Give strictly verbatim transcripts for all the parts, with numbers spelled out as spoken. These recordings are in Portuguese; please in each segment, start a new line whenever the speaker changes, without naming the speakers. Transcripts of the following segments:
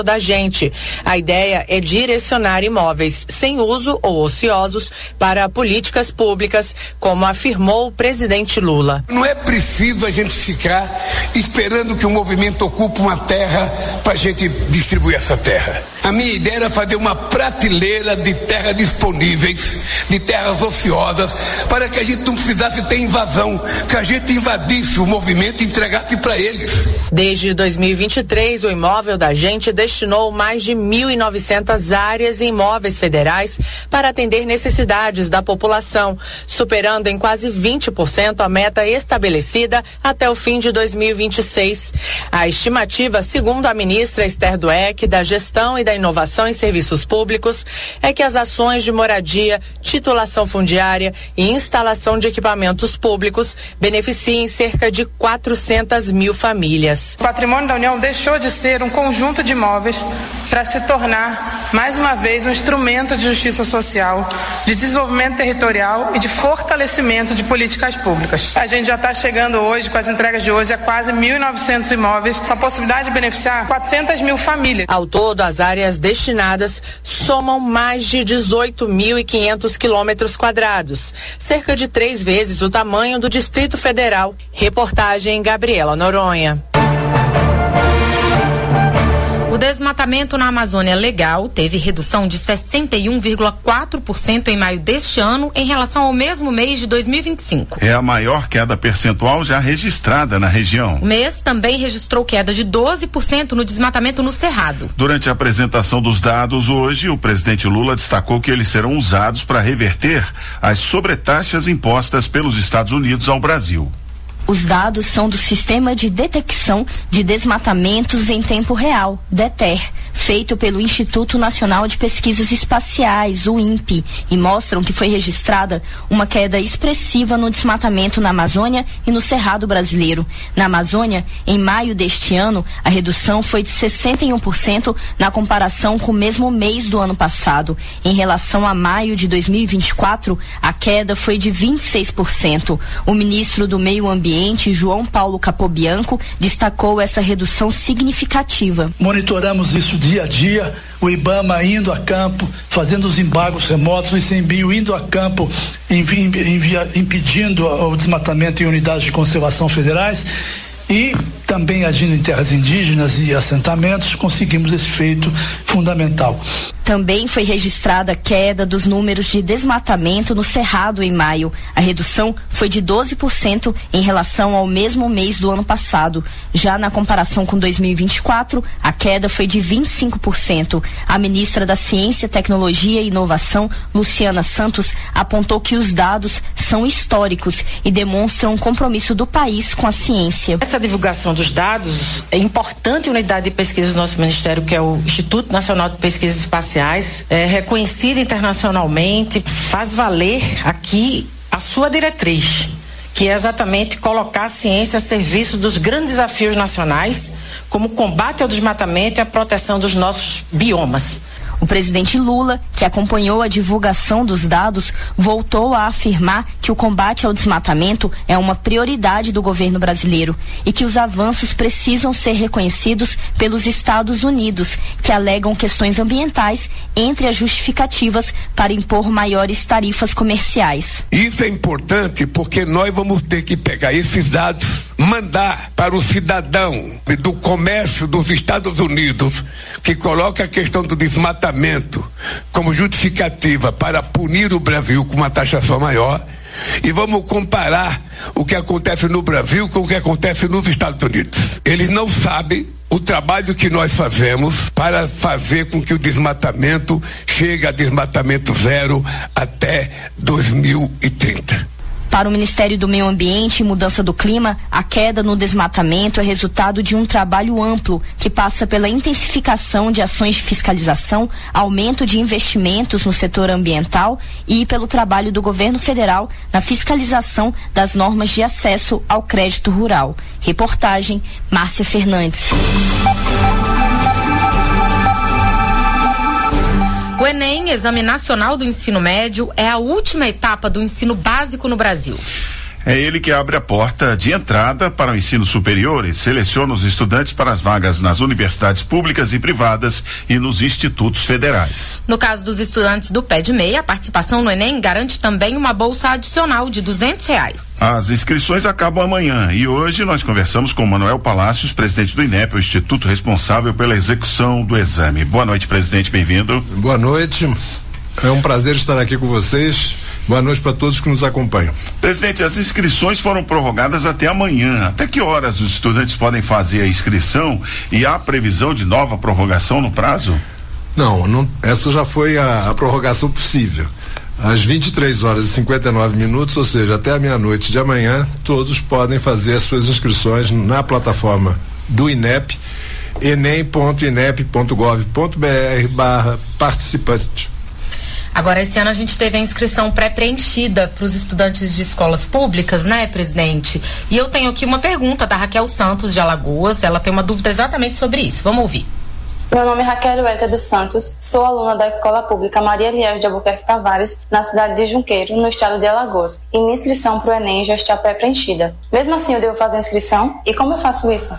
da gente. A ideia é direcionar imóveis sem uso ou ociosos para políticas públicas, como afirmou o presidente Lula.
Não é preciso a gente ficar esperando que o movimento ocupe uma terra para a gente distribuir essa terra. A minha ideia era fazer uma prateleira de terras disponíveis, de terras ociosas, para que a gente não precisasse ter invasão, que a gente invadisse o movimento e entregasse para eles.
Desde dois mil e vinte e três, o imóvel da gente destinou mais de mil e novecentas áreas em imóveis federais para atender necessidades da população, superando em quase vinte por cento a meta estabelecida até o fim de dois mil e vinte e seis. A estimativa, segundo a ministra Esther Dweck, da Gestão e da Inovação em Serviços Públicos, é que as ações de moradia, titulação fundiária e instalação de equipamentos públicos beneficiem cerca de quatrocentas mil famílias.
O patrimônio da União deixou de ser um conjunto de imóveis para se tornar, mais uma vez, um instrumento de justiça social, de desenvolvimento territorial e de fortalecimento de políticas públicas. A gente já está chegando hoje, com as entregas de hoje, a quase mil e novecentos imóveis, com a possibilidade de beneficiar quatrocentas mil famílias.
Ao todo, as áreas destinadas somam mais de dezoito mil e quinhentos quilômetros quadrados, cerca de três vezes o tamanho do Distrito Federal. Reportagem Gabriela Noronha.
O desmatamento na Amazônia Legal teve redução de sessenta e um vírgula quatro por cento em maio deste ano em relação ao mesmo mês de dois mil e vinte e cinco.
É a maior queda percentual já registrada na região.
O mês também registrou queda de doze por cento no desmatamento no Cerrado.
Durante a apresentação dos dados hoje, o presidente Lula destacou que eles serão usados para reverter as sobretaxas impostas pelos Estados Unidos ao Brasil.
Os dados são do Sistema de Detecção de Desmatamentos em Tempo Real, DETER, feito pelo Instituto Nacional de Pesquisas Espaciais, o INPE, e mostram que foi registrada uma queda expressiva no desmatamento na Amazônia e no Cerrado brasileiro. Na Amazônia, em maio deste ano, a redução foi de sessenta e um por cento na comparação com o mesmo mês do ano passado. Em relação a maio de dois mil e vinte e quatro, a queda foi de vinte e seis por cento. O ministro do Meio Ambiente, João Paulo Capobianco, destacou essa redução significativa.
Monitoramos isso dia a dia, o IBAMA indo a campo, fazendo os embargos remotos, o ICMBio indo a campo, envi, envia, impedindo o desmatamento em unidades de conservação federais e também agindo em terras indígenas e assentamentos, conseguimos esse feito fundamental.
Também foi registrada a queda dos números de desmatamento no Cerrado em maio. A redução foi de doze por cento em relação ao mesmo mês do ano passado. Já na comparação com dois mil e vinte e quatro, a queda foi de vinte e cinco por cento. A ministra da Ciência, Tecnologia e Inovação, Luciana Santos, apontou que os dados são históricos e demonstram um compromisso do país com a ciência.
Essa divulgação dos dados é importante. A unidade de pesquisa do nosso ministério, que é o Instituto Nacional de Pesquisas Espaciais, é reconhecida internacionalmente, faz valer aqui a sua diretriz, que é exatamente colocar a ciência a serviço dos grandes desafios nacionais, como o combate ao desmatamento e a proteção dos nossos biomas.
O presidente Lula, que acompanhou a divulgação dos dados, voltou a afirmar que o combate ao desmatamento é uma prioridade do governo brasileiro e que os avanços precisam ser reconhecidos pelos Estados Unidos, que alegam questões ambientais entre as justificativas para impor maiores tarifas comerciais.
Isso é importante porque nós vamos ter que pegar esses dados, mandar para o cidadão do comércio dos Estados Unidos, que coloca a questão do desmatamento como justificativa para punir o Brasil com uma taxação maior, e vamos comparar o que acontece no Brasil com o que acontece nos Estados Unidos. Eles não sabem o trabalho que nós fazemos para fazer com que o desmatamento chegue a desmatamento zero até dois mil e trinta.
Para o Ministério do Meio Ambiente e Mudança do Clima, a queda no desmatamento é resultado de um trabalho amplo que passa pela intensificação de ações de fiscalização, aumento de investimentos no setor ambiental e pelo trabalho do governo federal na fiscalização das normas de acesso ao crédito rural. Reportagem, Márcia Fernandes.
O Enem, Exame Nacional do Ensino Médio, é a última etapa do ensino básico no Brasil.
É ele que abre a porta de entrada para o ensino superior e seleciona os estudantes para as vagas nas universidades públicas e privadas e nos institutos federais.
No caso dos estudantes do Pé de Meia, a participação no Enem garante também uma bolsa adicional de duzentos reais.
As inscrições acabam amanhã e hoje nós conversamos com Manuel Palácios, presidente do INEP, o instituto responsável pela execução do exame. Boa noite, presidente, bem-vindo.
Boa noite, é um prazer estar aqui com vocês. Boa noite para todos que nos acompanham.
Presidente, as inscrições foram prorrogadas até amanhã. Até que horas os estudantes podem fazer a inscrição e há previsão de nova prorrogação no prazo?
Não, não essa já foi a, a prorrogação possível. Às vinte e três horas e cinquenta e nove minutos, ou seja, até a meia-noite de amanhã, todos podem fazer as suas inscrições na plataforma do INEP, enem ponto inep ponto gov ponto br barra participante.
Agora, esse ano a gente teve a inscrição pré-preenchida para os estudantes de escolas públicas, né, presidente? E eu tenho aqui uma pergunta da Raquel Santos, de Alagoas. Ela tem uma dúvida exatamente sobre isso. Vamos ouvir.
Meu nome é Raquel Ueta dos Santos, sou aluna da Escola Pública Maria Eliel de Albuquerque Tavares, na cidade de Junqueiro, no estado de Alagoas. E minha inscrição para o Enem já está pré-preenchida. Mesmo assim, eu devo fazer a inscrição? E como eu faço isso?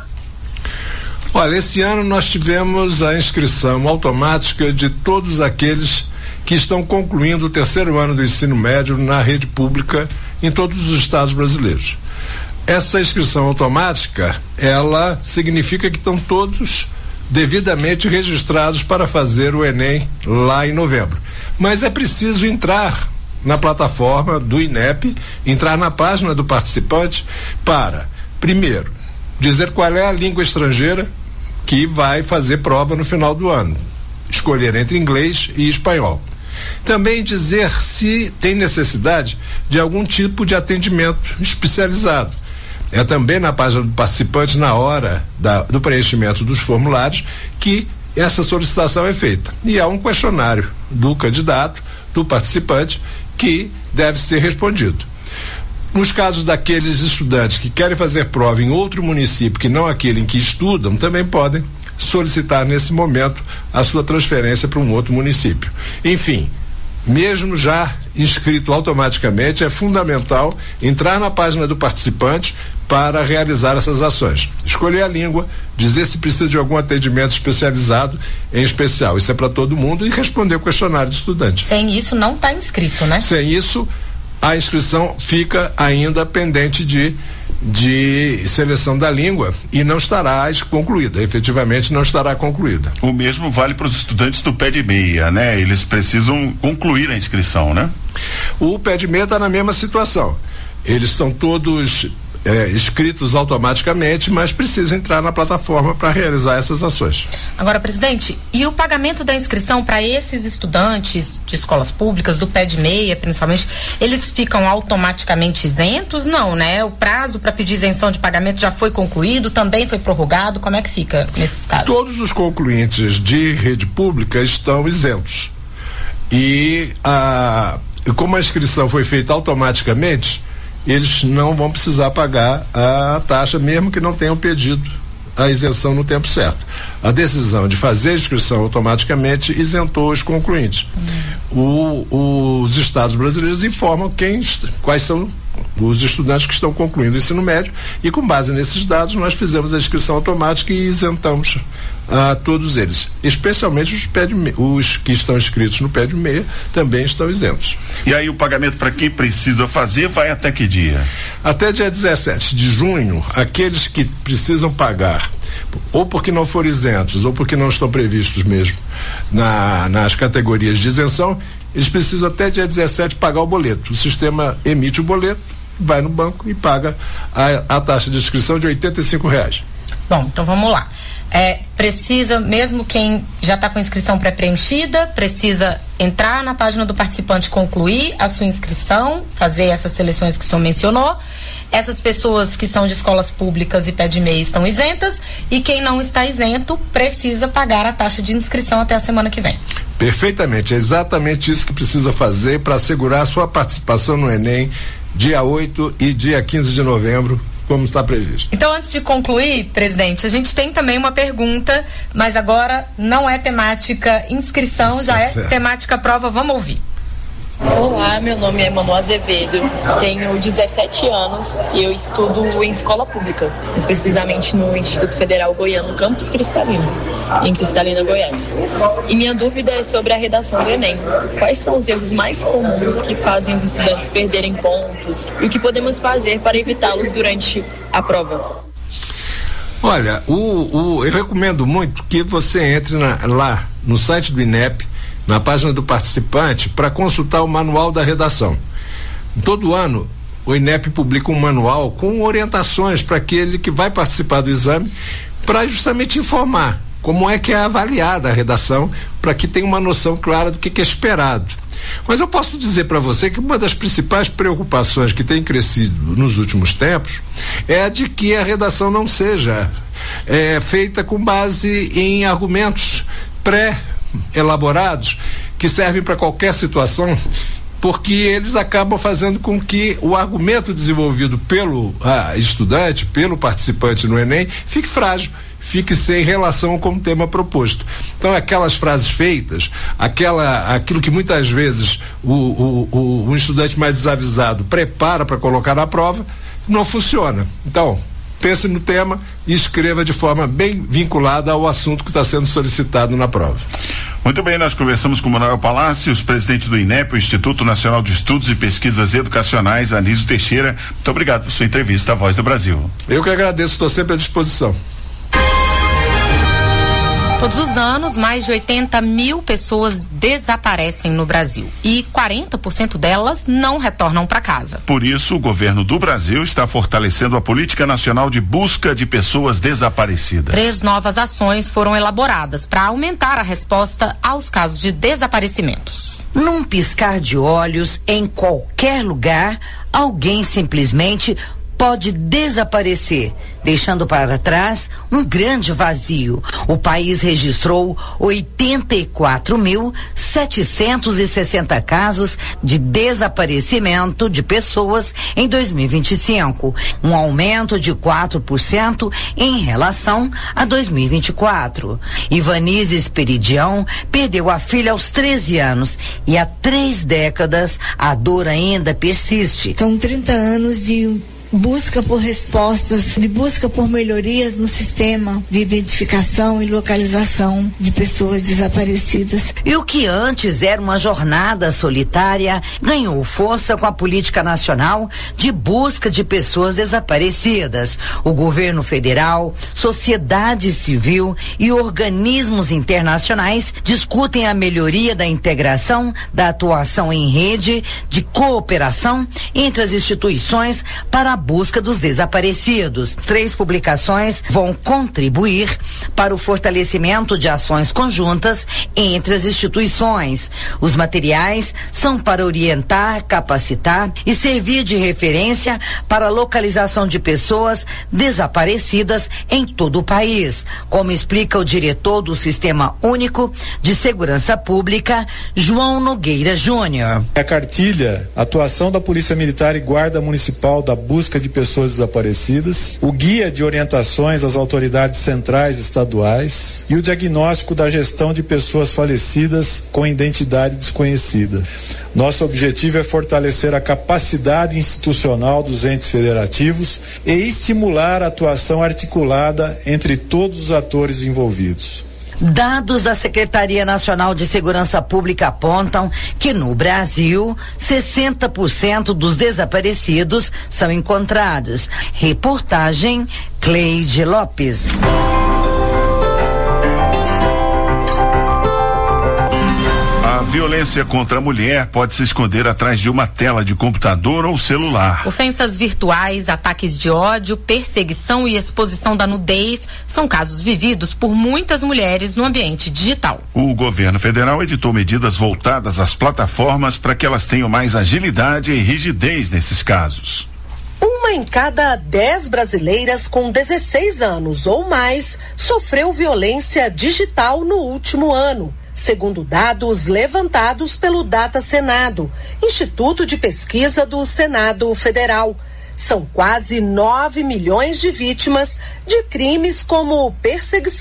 Olha, esse ano nós tivemos a inscrição automática de todos aqueles que estão concluindo o terceiro ano do ensino médio na rede pública em todos os estados brasileiros. Essa inscrição automática, ela significa que estão todos devidamente registrados para fazer o Enem lá em novembro. Mas é preciso entrar na plataforma do INEP, entrar na página do participante para, primeiro, dizer qual é a língua estrangeira que vai fazer prova no final do ano. Escolher entre inglês e espanhol. Também dizer se tem necessidade de algum tipo de atendimento especializado. É também na página do participante, na hora da, do preenchimento dos formulários, que essa solicitação é feita. E há um questionário do candidato, do participante, que deve ser respondido. Nos casos daqueles estudantes que querem fazer prova em outro município que não aquele em que estudam, também podem solicitar nesse momento a sua transferência para um outro município. Enfim, mesmo já inscrito automaticamente, é fundamental entrar na página do participante para realizar essas ações. Escolher a língua, dizer se precisa de algum atendimento especializado em especial. Isso é para todo mundo, e responder o questionário do estudante.
Sem isso não está inscrito, né?
Sem isso, a inscrição fica ainda pendente de de seleção da língua e não estará concluída, efetivamente não estará concluída.
O mesmo vale para os estudantes do Pé de Meia, né? Eles precisam concluir a inscrição, né?
O Pé de Meia está na mesma situação. Eles estão todos É, inscritos automaticamente, mas precisam entrar na plataforma para realizar essas ações.
Agora, presidente, e o pagamento da inscrição para esses estudantes de escolas públicas, do Pé de Meia, principalmente, eles ficam automaticamente isentos? Não, né? O prazo para pedir isenção de pagamento já foi concluído, também foi prorrogado, como é que fica nesses casos?
Todos os concluintes de rede pública estão isentos. E a, como a inscrição foi feita automaticamente, eles não vão precisar pagar a taxa, mesmo que não tenham pedido a isenção no tempo certo. A decisão de fazer a inscrição automaticamente isentou os concluintes. Hum. O, os estados brasileiros informam quem, quais são os estudantes que estão concluindo o ensino médio, e com base nesses dados nós fizemos a inscrição automática e isentamos a todos eles, especialmente os, pé de meia, os que estão inscritos no Pé de Meia também estão isentos.
E aí o pagamento para quem precisa fazer vai até que dia?
Até dia dezessete de junho, aqueles que precisam pagar, ou porque não foram isentos, ou porque não estão previstos mesmo na, nas categorias de isenção, eles precisam até dia dezessete pagar o boleto. O sistema emite o boleto, vai no banco e paga a, a taxa de inscrição de oitenta e cinco reais.
Bom, então vamos lá. É, precisa, mesmo quem já está com a inscrição pré-preenchida, precisa entrar na página do participante, concluir a sua inscrição, fazer essas seleções que o senhor mencionou. Essas pessoas que são de escolas públicas e Pé de Meia estão isentas, e quem não está isento precisa pagar a taxa de inscrição até a semana que vem.
Perfeitamente, é exatamente isso que precisa fazer para assegurar a sua participação no Enem, dia oito e dia quinze de novembro, como está previsto.
Então, antes de concluir, presidente, a gente tem também uma pergunta, mas agora não é temática inscrição, já tá é certo. Temática prova. Vamos ouvir.
Olá, meu nome é Manu Azevedo, tenho dezessete anos e eu estudo em escola pública, mais precisamente no Instituto Federal Goiano, Campus Cristalino, em Cristalina, Goiás. E minha dúvida é sobre a redação do Enem. Quais são os erros mais comuns que fazem os estudantes perderem pontos e o que podemos fazer para evitá-los durante a prova?
Olha, o, o, eu recomendo muito que você entre na, lá no site do INEP, na página do participante, para consultar o manual da redação. Todo ano, o INEP publica um manual com orientações para aquele que vai participar do exame, para justamente informar como é que é avaliada a redação, para que tenha uma noção clara do que, que é esperado. Mas eu posso dizer para você que uma das principais preocupações que tem crescido nos últimos tempos é a de que a redação não seja é, feita com base em argumentos pré-elaborados que servem para qualquer situação, porque eles acabam fazendo com que o argumento desenvolvido pelo ah, estudante, pelo participante no Enem, fique frágil, fique sem relação com o tema proposto. Então, aquelas frases feitas, aquela, aquilo que muitas vezes o, o, o, o estudante mais desavisado prepara para colocar na prova, não funciona. Então, pense no tema e escreva de forma bem vinculada ao assunto que está sendo solicitado na prova.
Muito bem, nós conversamos com o Manuel Palácios, presidente do INEP, o Instituto Nacional de Estudos e Pesquisas Educacionais, Anísio Teixeira. Muito obrigado por sua entrevista à Voz do Brasil.
Eu que agradeço, estou sempre à disposição.
Todos os anos, mais de oitenta mil pessoas desaparecem no Brasil e quarenta por cento delas não retornam para casa.
Por isso, o governo do Brasil está fortalecendo a Política Nacional de Busca de Pessoas Desaparecidas.
Três novas ações foram elaboradas para aumentar a resposta aos casos de desaparecimentos.
Num piscar de olhos, em qualquer lugar, alguém simplesmente pode desaparecer, deixando para trás um grande vazio. O país registrou oitenta e quatro mil setecentos e sessenta casos de desaparecimento de pessoas em dois mil e vinte e cinco, um aumento de quatro por cento em relação a dois mil e vinte e quatro. Ivanise Esperidião perdeu a filha aos treze anos e há três décadas a dor ainda persiste.
São trinta anos de busca por respostas, de busca por melhorias no sistema de identificação e localização de pessoas desaparecidas.
E o que antes era uma jornada solitária ganhou força com a Política Nacional de Busca de Pessoas Desaparecidas. O governo federal, sociedade civil e organismos internacionais discutem a melhoria da integração da atuação em rede de cooperação entre as instituições para a busca dos desaparecidos. Três publicações vão contribuir para o fortalecimento de ações conjuntas entre as instituições. Os materiais são para orientar, capacitar e servir de referência para a localização de pessoas desaparecidas em todo o país, como explica o diretor do Sistema Único de Segurança Pública, João Nogueira Júnior.
A cartilha, atuação da Polícia Militar e Guarda Municipal da busca de pessoas desaparecidas, o guia de orientações às autoridades centrais e estaduais e o diagnóstico da gestão de pessoas falecidas com identidade desconhecida. Nosso objetivo é fortalecer a capacidade institucional dos entes federativos e estimular a atuação articulada entre todos os atores envolvidos.
Dados da Secretaria Nacional de Segurança Pública apontam que no Brasil, sessenta por cento dos desaparecidos são encontrados. Reportagem Cleide Lopes.
A violência contra a mulher pode se esconder atrás de uma tela de computador ou celular.
Ofensas virtuais, ataques de ódio, perseguição e exposição da nudez são casos vividos por muitas mulheres no ambiente digital.
O governo federal editou medidas voltadas às plataformas para que elas tenham mais agilidade e rigidez nesses casos.
Uma em cada dez brasileiras com dezesseis anos ou mais sofreu violência digital no último ano, segundo dados levantados pelo Data Senado, Instituto de Pesquisa do Senado Federal. São quase nove milhões de vítimas de crimes como perseguição,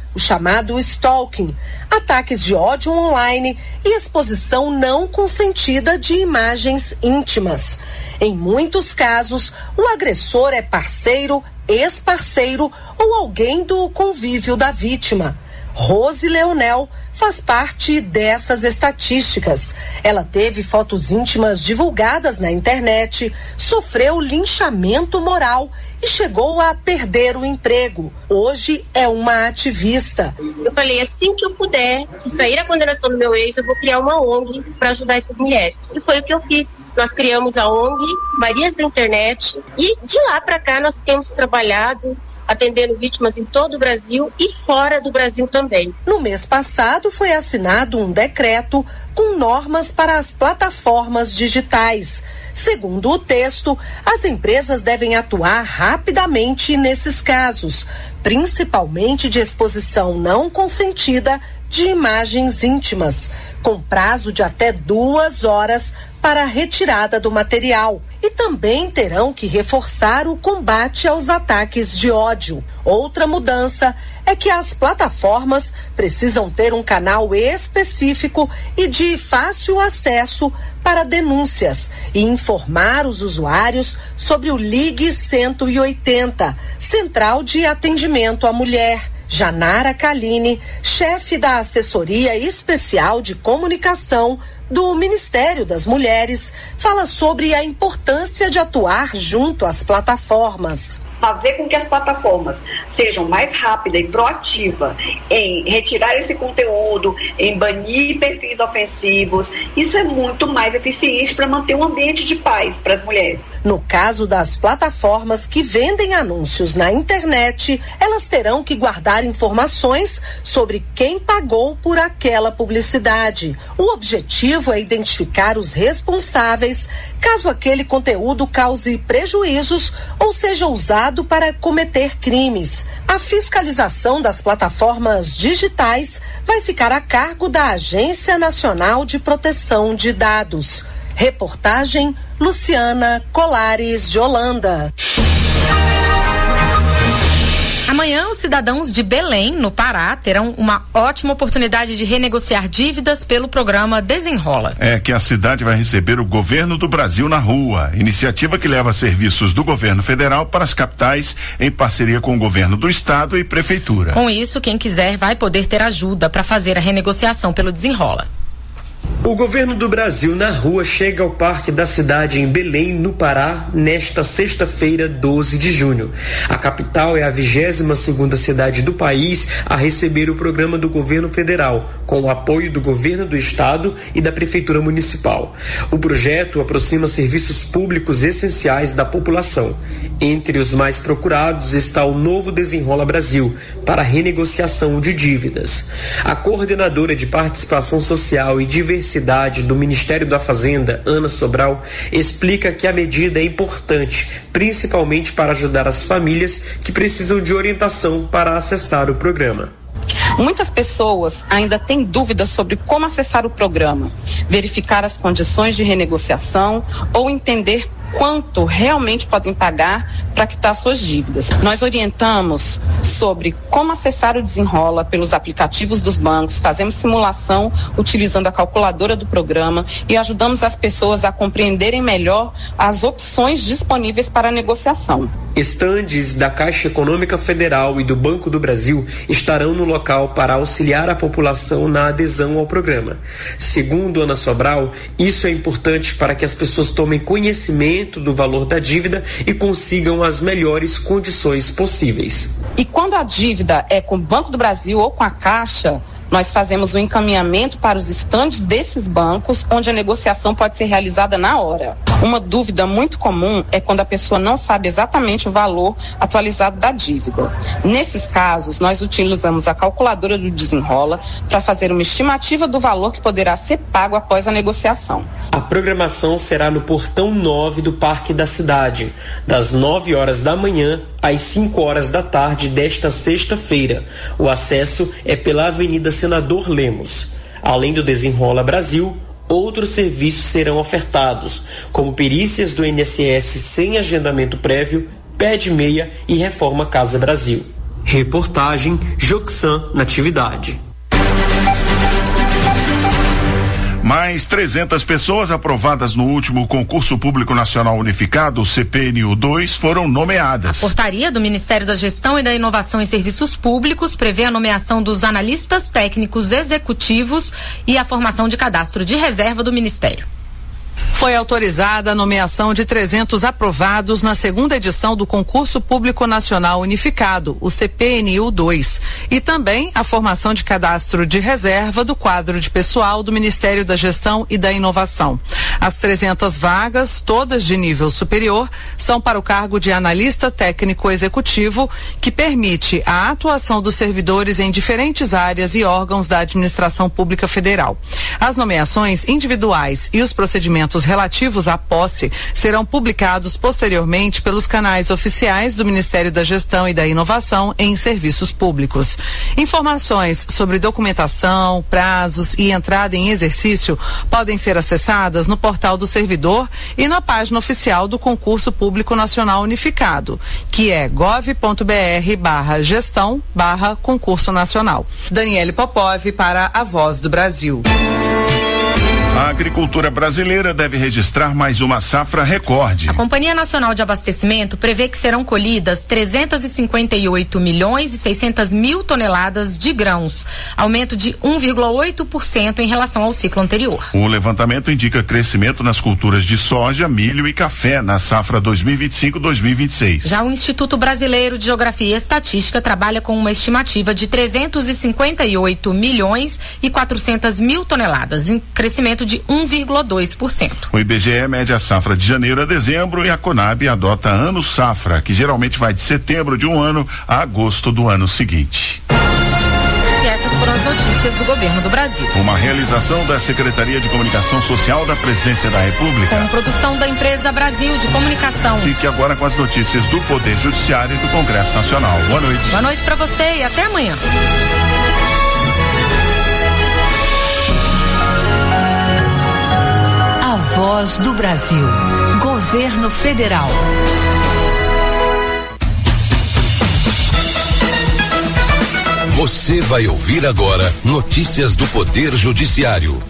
o chamado stalking, ataques de ódio online e exposição não consentida de imagens íntimas. Em muitos casos, o agressor é parceiro, ex-parceiro ou alguém do convívio da vítima. Rose Leonel faz parte dessas estatísticas. Ela teve fotos íntimas divulgadas na internet, sofreu linchamento moral e chegou a perder o emprego. Hoje é uma ativista.
Eu falei, assim que eu puder, que sair a condenação do meu ex, eu vou criar uma O N G para ajudar essas mulheres. E foi o que eu fiz. Nós criamos a O N G Marias da Internet e de lá para cá nós temos trabalhado atendendo vítimas em todo o Brasil e fora do Brasil também.
No mês passado foi assinado um decreto com normas para as plataformas digitais. Segundo o texto, as empresas devem atuar rapidamente nesses casos, principalmente de exposição não consentida de imagens íntimas, com prazo de até duas horas para a retirada do material. E também terão que reforçar o combate aos ataques de ódio. Outra mudança é que as plataformas precisam ter um canal específico e de fácil acesso para denúncias e informar os usuários sobre o Ligue cento e oitenta, Central de Atendimento à Mulher. Janara Kaline, chefe da Assessoria Especial de Comunicação do Ministério das Mulheres, fala sobre a importância de atuar junto às plataformas.
Fazer com que as plataformas sejam mais rápidas e proativas em retirar esse conteúdo, em banir perfis ofensivos, isso é muito mais eficiente para manter um ambiente de paz para as mulheres.
No caso das plataformas que vendem anúncios na internet, elas terão que guardar informações sobre quem pagou por aquela publicidade. O objetivo é identificar os responsáveis caso aquele conteúdo cause prejuízos ou seja usado para cometer crimes. A fiscalização das plataformas digitais vai ficar a cargo da Agência Nacional de Proteção de Dados. Reportagem Luciana Colares de Holanda.
Amanhã, os cidadãos de Belém, no Pará, terão uma ótima oportunidade de renegociar dívidas pelo programa Desenrola.
É que a cidade vai receber o Governo do Brasil na Rua, iniciativa que leva serviços do governo federal para as capitais em parceria com o governo do estado e prefeitura.
Com isso, quem quiser vai poder ter ajuda para fazer a renegociação pelo Desenrola.
O Governo do Brasil na Rua chega ao Parque da Cidade em Belém, no Pará, nesta sexta-feira, doze de junho. A capital é a vigésima segunda cidade do país a receber o programa do governo federal, com o apoio do governo do estado e da prefeitura municipal. O projeto aproxima serviços públicos essenciais da população. Entre os mais procurados está o Novo Desenrola Brasil, para renegociação de dívidas. A coordenadora de Participação Social e Diversidade do Ministério da Fazenda, Ana Sobral, explica que a medida é importante, principalmente para ajudar as famílias que precisam de orientação para acessar o programa.
Muitas pessoas ainda têm dúvidas sobre como acessar o programa, verificar as condições de renegociação ou entender quanto realmente podem pagar para quitar suas dívidas. Nós orientamos sobre como acessar o Desenrola pelos aplicativos dos bancos, fazemos simulação utilizando a calculadora do programa e ajudamos as pessoas a compreenderem melhor as opções disponíveis para a negociação.
Estandes da Caixa Econômica Federal e do Banco do Brasil estarão no local para auxiliar a população na adesão ao programa. Segundo Ana Sobral, isso é importante para que as pessoas tomem conhecimento do valor da dívida e consigam as melhores condições possíveis.
E quando a dívida é com o Banco do Brasil ou com a Caixa, nós fazemos o encaminhamento para os estandes desses bancos, onde a negociação pode ser realizada na hora. Uma dúvida muito comum é quando a pessoa não sabe exatamente o valor atualizado da dívida. Nesses casos, nós utilizamos a calculadora do Desenrola para fazer uma estimativa do valor que poderá ser pago após a negociação.
A programação será no Portão nove do Parque da Cidade, das nove horas da manhã às cinco horas da tarde desta sexta-feira. O acesso é pela Avenida Senador Lemos. Além do Desenrola Brasil, outros serviços serão ofertados, como perícias do I N S S sem agendamento prévio, pé de meia e Reforma Casa Brasil. Reportagem Joxan Natividade.
Mais trezentas pessoas aprovadas no último concurso público nacional unificado, o C P N U dois, foram nomeadas.
A portaria do Ministério da Gestão e da Inovação em Serviços Públicos prevê a nomeação dos analistas técnicos executivos e a formação de cadastro de reserva do Ministério.
Foi autorizada a nomeação de trezentos aprovados na segunda edição do Concurso Público Nacional Unificado, o C P N U dois, e também a formação de cadastro de reserva do quadro de pessoal do Ministério da Gestão e da Inovação. As trezentas vagas, todas de nível superior, são para o cargo de analista técnico executivo, que permite a atuação dos servidores em diferentes áreas e órgãos da administração pública federal. As nomeações individuais e os procedimentos relativos à posse serão publicados posteriormente pelos canais oficiais do Ministério da Gestão e da Inovação em Serviços Públicos. Informações sobre documentação, prazos e entrada em exercício podem ser acessadas no portal do servidor e na página oficial do Concurso Público Nacional Unificado, que é gov.br barra gestão barra concurso nacional. Daniele Popov para a Voz do Brasil.
A agricultura brasileira deve registrar mais uma safra recorde.
A Companhia Nacional de Abastecimento prevê que serão colhidas trezentos e cinquenta e oito milhões e seiscentas mil toneladas de grãos, aumento de um vírgula oito por cento em relação ao ciclo anterior.
O levantamento indica crescimento nas culturas de soja, milho e café na safra dois mil e vinte e cinco a dois mil e vinte e seis.
Já o Instituto Brasileiro de Geografia e Estatística trabalha com uma estimativa de trezentos e cinquenta e oito milhões e quatrocentas mil toneladas, em crescimento de um vírgula dois por cento.
O I B G E mede a safra de janeiro a dezembro e a Conab adota ano safra, que geralmente vai de setembro de um ano a agosto do ano seguinte.
E essas foram as notícias do Governo do Brasil.
Uma realização da Secretaria de Comunicação Social da Presidência da República.
Com produção da Empresa Brasil de Comunicação.
Fique agora com as notícias do Poder Judiciário e do Congresso Nacional. Boa noite.
Boa noite para você e até amanhã.
Voz do Brasil. Governo Federal.
Você vai ouvir agora notícias do Poder Judiciário.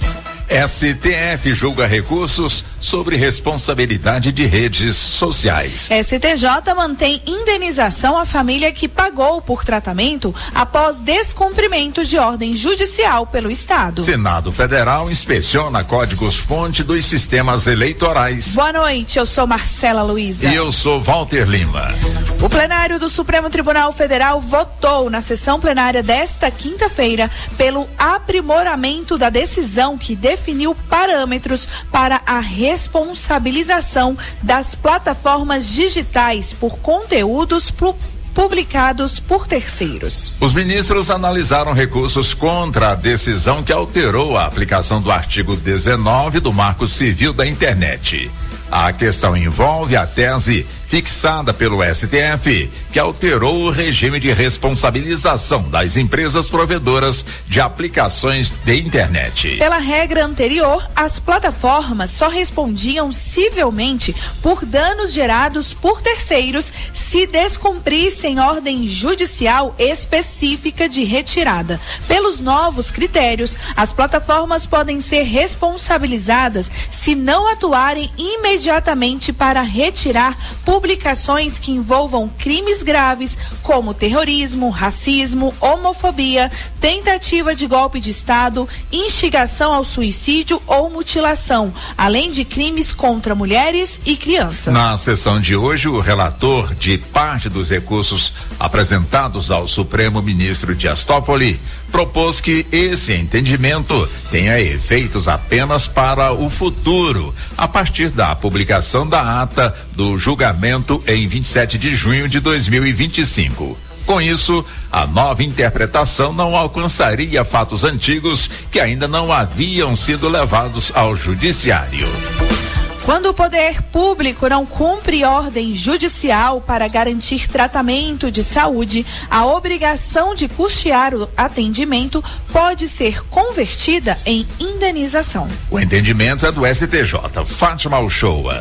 S T F julga recursos sobre responsabilidade de redes sociais.
S T J mantém indenização à família que pagou por tratamento após descumprimento de ordem judicial pelo Estado.
Senado Federal inspeciona códigos-fonte dos sistemas eleitorais.
Boa noite, eu sou Marcela Luiza.
E eu sou Walter Lima.
O plenário do Supremo Tribunal Federal votou na sessão plenária desta quinta-feira pelo aprimoramento da decisão que definiu definiu parâmetros para a responsabilização das plataformas digitais por conteúdos pu- publicados por terceiros.
Os ministros analisaram recursos contra a decisão que alterou a aplicação do artigo dezenove do Marco Civil da Internet. A questão envolve a tese fixada pelo S T F, que alterou o regime de responsabilização das empresas provedoras de aplicações de internet.
Pela regra anterior, as plataformas só respondiam civilmente por danos gerados por terceiros se descumprissem ordem judicial específica de retirada. Pelos novos critérios, as plataformas podem ser responsabilizadas se não atuarem imediatamente para retirar publicações que envolvam crimes graves como terrorismo, racismo, homofobia, tentativa de golpe de Estado, instigação ao suicídio ou mutilação, além de crimes contra mulheres e crianças.
Na sessão de hoje, o relator de parte dos recursos apresentados ao Supremo, ministro Dias Toffoli, propôs que esse entendimento tenha efeitos apenas para o futuro, a partir da publicação da ata do julgamento em vinte e sete de junho de dois mil e vinte e cinco. Com isso, a nova interpretação não alcançaria fatos antigos que ainda não haviam sido levados ao judiciário.
Quando o poder público não cumpre ordem judicial para garantir tratamento de saúde, a obrigação de custear o atendimento pode ser convertida em indenização.
O entendimento é do S T J. Fátima Uchoa.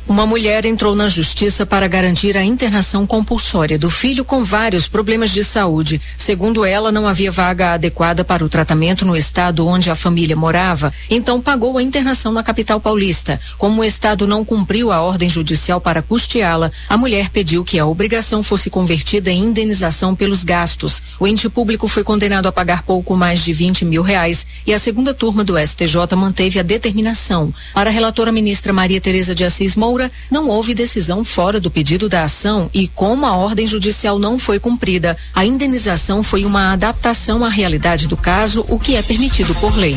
Uma mulher entrou na justiça para garantir a internação compulsória do filho com vários problemas de saúde. Segundo ela, não havia vaga adequada para o tratamento no estado onde a família morava, então pagou a internação na capital paulista. Como o estado não cumpriu a ordem judicial para custeá-la, a mulher pediu que a obrigação fosse convertida em indenização pelos gastos. O ente público foi condenado a pagar pouco mais de vinte mil reais e a segunda turma do S T J manteve a determinação. Para a relatora ministra Maria Tereza de Assis Moura, não houve decisão fora do pedido da ação e, como a ordem judicial não foi cumprida, a indenização foi uma adaptação à realidade do caso, o que é permitido por lei.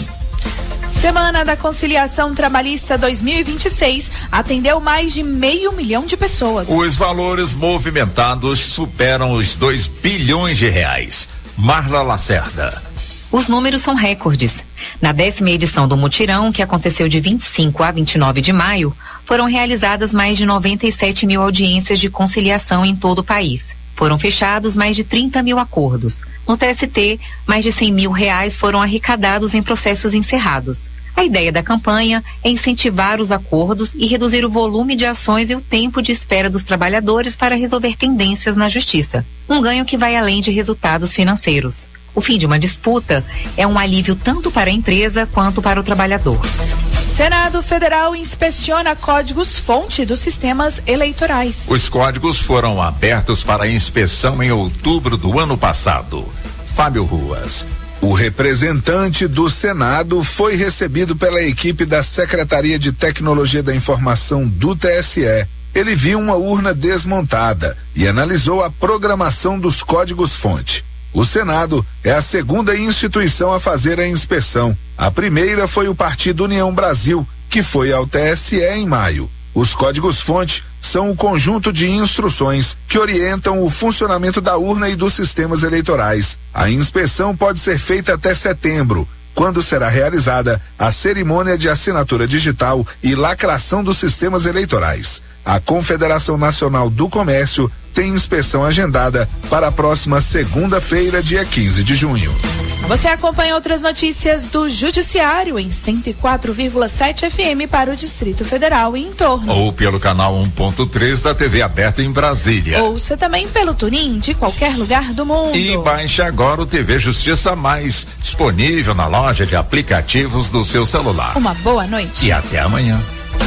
Semana da Conciliação Trabalhista dois mil e vinte e seis atendeu mais de meio milhão de pessoas.
Os valores movimentados superam os dois bilhões de reais. Marla Lacerda.
Os números são recordes. Na décima edição do mutirão, que aconteceu de vinte e cinco a vinte e nove de maio, foram realizadas mais de noventa e sete mil audiências de conciliação em todo o país. Foram fechados mais de trinta mil acordos. No T S T, mais de cem mil reais foram arrecadados em processos encerrados. A ideia da campanha é incentivar os acordos e reduzir o volume de ações e o tempo de espera dos trabalhadores para resolver pendências na justiça. Um ganho que vai além de resultados financeiros. O fim de uma disputa é um alívio tanto para a empresa quanto para o trabalhador.
Senado Federal inspeciona códigos-fonte dos sistemas eleitorais.
Os códigos foram abertos para inspeção em outubro do ano passado. Fábio Ruas.
O representante do Senado foi recebido pela equipe da Secretaria de Tecnologia da Informação do T S E. Ele viu uma urna desmontada e analisou a programação dos códigos-fonte. O Senado é a segunda instituição a fazer a inspeção. A primeira foi o Partido União Brasil, que foi ao T S E em maio. Os códigos-fonte são o conjunto de instruções que orientam o funcionamento da urna e dos sistemas eleitorais. A inspeção pode ser feita até setembro, quando será realizada a cerimônia de assinatura digital e lacração dos sistemas eleitorais. A Confederação Nacional do Comércio tem inspeção agendada para a próxima segunda-feira, dia quinze de junho.
Você acompanha outras notícias do Judiciário em cento e quatro vírgula sete F M para o Distrito Federal e em torno.
Ou pelo canal um ponto três da T V aberta em Brasília.
Ouça também pelo Tunin de qualquer lugar do mundo.
E baixe agora o T V Justiça Mais, disponível na loja de aplicativos do seu celular.
Uma boa noite.
E até amanhã.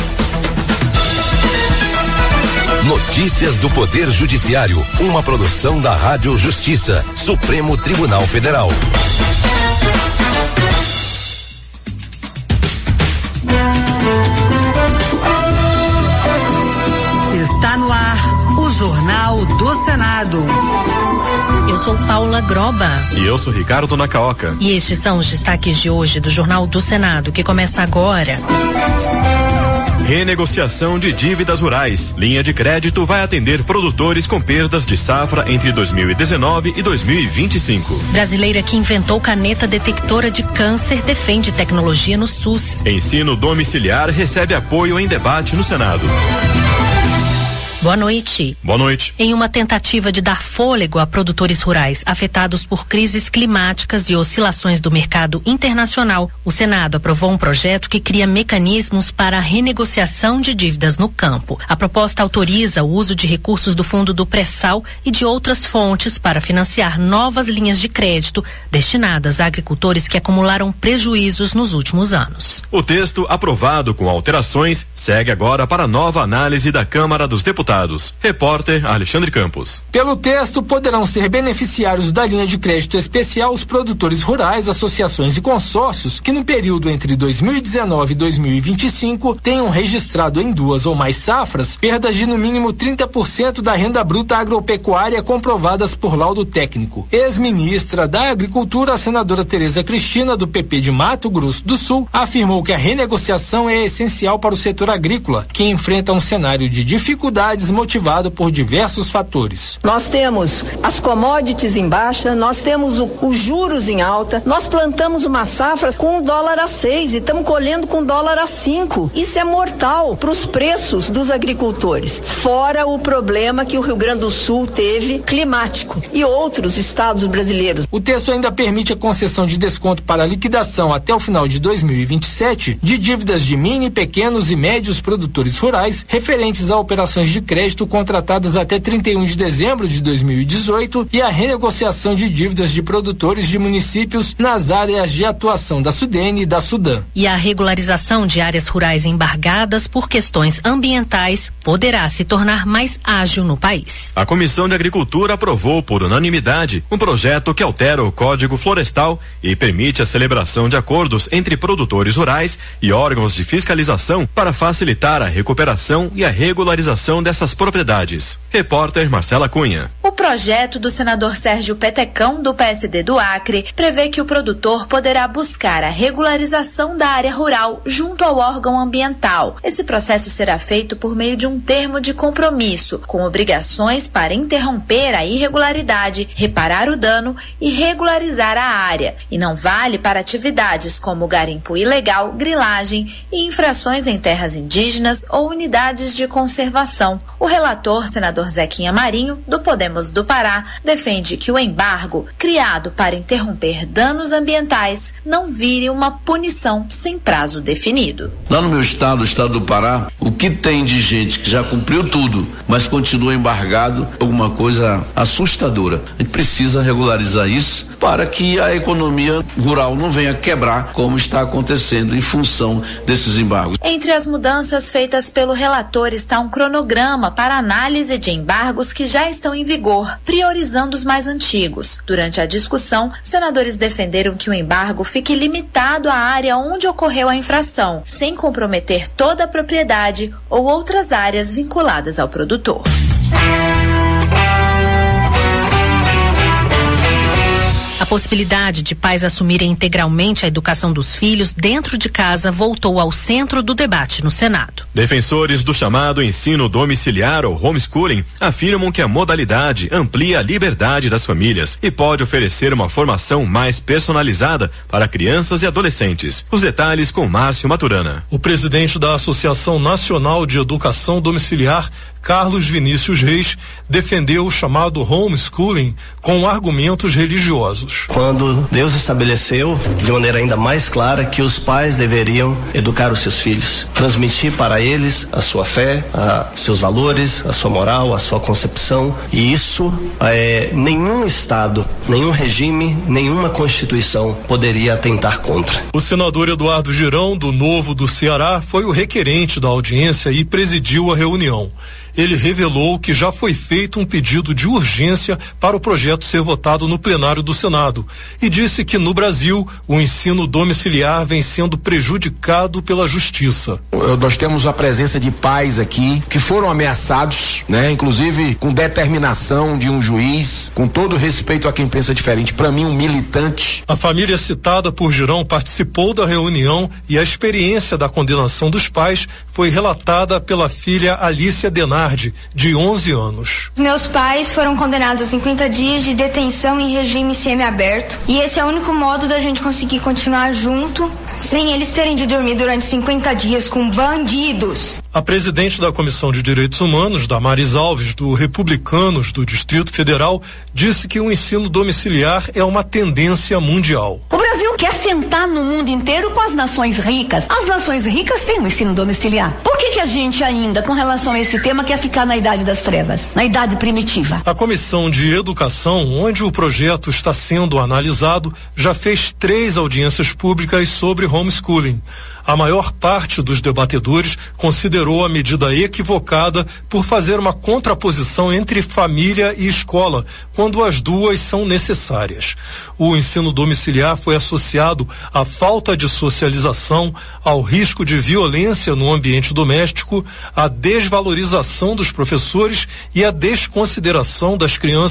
Notícias do Poder Judiciário, uma produção da Rádio Justiça, Supremo Tribunal Federal.
Está no ar o Jornal do Senado.
Eu sou Paula Groba.
E eu sou Ricardo Nacaoca.
E estes são os destaques de hoje do Jornal do Senado, que começa agora.
Renegociação de dívidas rurais. Linha de crédito vai atender produtores com perdas de safra entre dois mil e dezenove e dois mil e vinte e cinco.
Brasileira que inventou caneta detectora de câncer defende tecnologia no SUS.
Ensino domiciliar recebe apoio em debate no Senado.
Boa noite.
Boa noite.
Em uma tentativa de dar fôlego a produtores rurais afetados por crises climáticas e oscilações do mercado internacional, o Senado aprovou um projeto que cria mecanismos para a renegociação de dívidas no campo. A proposta autoriza o uso de recursos do Fundo do Pré-Sal e de outras fontes para financiar novas linhas de crédito destinadas a agricultores que acumularam prejuízos nos últimos anos.
O texto, aprovado com alterações, segue agora para nova análise da Câmara dos Deputados. Repórter Alexandre Campos.
Pelo texto, poderão ser beneficiários da linha de crédito especial os produtores rurais, associações e consórcios que no período entre dois mil e dezenove e dois mil e vinte e cinco tenham registrado em duas ou mais safras perdas de no mínimo trinta por cento da renda bruta agropecuária comprovadas por laudo técnico. Ex-ministra da Agricultura, a senadora Tereza Cristina, do P P de Mato Grosso do Sul, afirmou que a renegociação é essencial para o setor agrícola, que enfrenta um cenário de dificuldade desmotivado por diversos fatores.
Nós temos as commodities em baixa, nós temos o, os juros em alta, nós plantamos uma safra com o dólar a seis e estamos colhendo com o dólar a cinco. Isso é mortal para os preços dos agricultores. Fora o problema que o Rio Grande do Sul teve climático e outros estados brasileiros.
O texto ainda permite a concessão de desconto para liquidação até o final de dois mil e vinte e sete de dívidas de mini, pequenos e médios produtores rurais referentes a operações de crédito contratadas até trinta e um de dezembro de dois mil e dezoito e a renegociação de dívidas de produtores de municípios nas áreas de atuação da Sudene e da Sudan.
E a regularização de áreas rurais embargadas por questões ambientais poderá se tornar mais ágil no país.
A Comissão de Agricultura aprovou por unanimidade um projeto que altera o Código Florestal e permite a celebração de acordos entre produtores rurais e órgãos de fiscalização para facilitar a recuperação e a regularização dessas propriedades. Repórter Marcela Cunha.
O projeto do senador Sérgio Petecão, do P S D do Acre, prevê que o produtor poderá buscar a regularização da área rural junto ao órgão ambiental. Esse processo será feito por meio de um termo de compromisso, com obrigações para interromper a irregularidade, reparar o dano e regularizar a área. E não vale para atividades como garimpo ilegal, grilagem e infrações em terras indígenas ou unidades de conservação. O relator, senador Zequinha Marinho, do Podemos do Pará, defende que o embargo, criado para interromper danos ambientais, não vire uma punição sem prazo definido.
Lá no meu estado, o estado do Pará, o que tem de gente que já cumpriu tudo, mas continua embargado, alguma coisa assustadora. A gente precisa regularizar isso para que a economia rural não venha quebrar, como está acontecendo em função desses embargos.
Entre as mudanças feitas pelo relator está um cronograma para análise de embargos que já estão em vigor, priorizando os mais antigos. Durante a discussão, senadores defenderam que o embargo fique limitado à área onde ocorreu a infração, sem comprometer toda a propriedade ou outras áreas vinculadas ao produtor.
A possibilidade de pais assumirem integralmente a educação dos filhos dentro de casa voltou ao centro do debate no Senado.
Defensores do chamado ensino domiciliar ou homeschooling afirmam que a modalidade amplia a liberdade das famílias e pode oferecer uma formação mais personalizada para crianças e adolescentes. Os detalhes com Márcio Maturana.
O presidente da Associação Nacional de Educação Domiciliar, Carlos Vinícius Reis, defendeu o chamado homeschooling com argumentos religiosos.
Quando Deus estabeleceu de maneira ainda mais clara que os pais deveriam educar os seus filhos, transmitir para eles a sua fé, a seus valores, a sua moral, a sua concepção, e isso é, nenhum estado, nenhum regime, nenhuma constituição poderia atentar contra.
O senador Eduardo Girão, do Novo do Ceará, foi o requerente da audiência e presidiu a reunião. Ele revelou que já foi feito um pedido de urgência para o projeto ser votado no plenário do Senado e disse que no Brasil o ensino domiciliar vem sendo prejudicado pela justiça.
Nós temos a presença de pais aqui que foram ameaçados, né? Inclusive com determinação de um juiz, com todo respeito a quem pensa diferente, para mim um militante.
A família citada por Girão participou da reunião e a experiência da condenação dos pais foi relatada pela filha Alícia Denardi, de onze anos.
Meus pais foram condenados a cinquenta dias de detenção em regime semiaberto e esse é o único modo da gente conseguir continuar junto sem eles terem de dormir durante cinquenta dias com bandidos.
A presidente da Comissão de Direitos Humanos, Damares Alves, do Republicanos do Distrito Federal, disse que o ensino domiciliar é uma tendência mundial.
O Brasil quer sentar no mundo inteiro com as nações ricas. As nações ricas têm um ensino domiciliar. Por que que a gente ainda, com relação a esse tema, quer ficar na idade das trevas, na idade primitiva?
A Comissão de Educação, onde o projeto está sendo analisado, já fez três audiências públicas sobre homeschooling. A maior parte dos debatedores considerou a medida equivocada por fazer uma contraposição entre família e escola, quando as duas são necessárias. O ensino domiciliar foi associado à falta de socialização, ao risco de violência no ambiente doméstico, à desvalorização dos professores e à desconsideração das crianças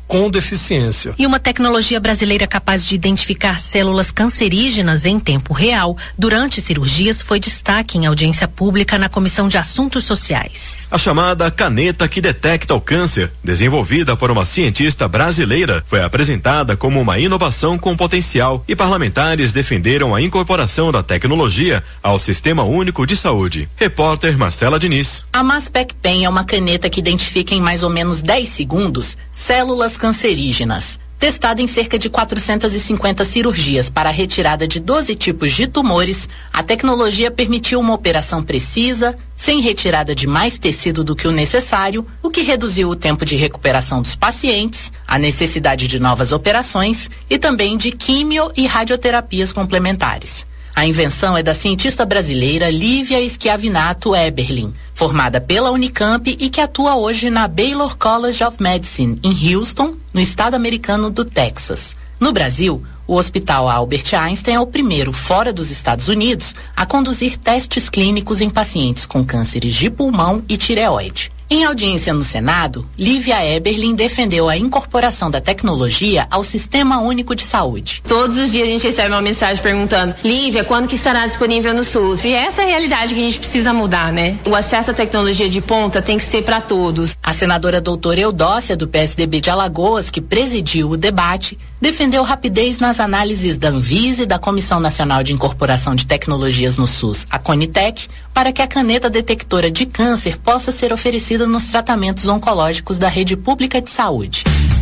com deficiência.
E uma tecnologia brasileira capaz de identificar células cancerígenas em tempo real durante cirurgias foi destaque em audiência pública na Comissão de Assuntos Sociais.
A chamada caneta que detecta o câncer, desenvolvida por uma cientista brasileira, foi apresentada como uma inovação com potencial e parlamentares defenderam a incorporação da tecnologia ao Sistema Único de Saúde. Repórter Marcela Diniz.
A Maspecpen é uma caneta que identifica em mais ou menos dez segundos células cancerígenas. Testada em cerca de quatrocentas e cinquenta cirurgias para a retirada de doze tipos de tumores, a tecnologia permitiu uma operação precisa, sem retirada de mais tecido do que o necessário, o que reduziu o tempo de recuperação dos pacientes, a necessidade de novas operações e também de quimio e radioterapias complementares. A invenção é da cientista brasileira Lívia Schiavinato Eberlin, formada pela Unicamp e que atua hoje na Baylor College of Medicine, em Houston, no estado americano do Texas. No Brasil, o Hospital Albert Einstein é o primeiro fora dos Estados Unidos a conduzir testes clínicos em pacientes com cânceres de pulmão e tireoide. Em audiência no Senado, Lívia Eberlin defendeu a incorporação da tecnologia ao Sistema Único de Saúde.
Todos os dias a gente recebe uma mensagem perguntando: Lívia, quando que estará disponível no SUS? E essa é a realidade que a gente precisa mudar, né? O acesso à tecnologia de ponta tem que ser para todos.
A senadora doutora Eudócia, do P S D B de Alagoas, que presidiu o debate, defendeu rapidez nas análises da Anvisa e da Comissão Nacional de Incorporação de Tecnologias no SUS, a Conitec, para que a caneta detectora de câncer possa ser oferecida nos tratamentos oncológicos da rede pública de saúde.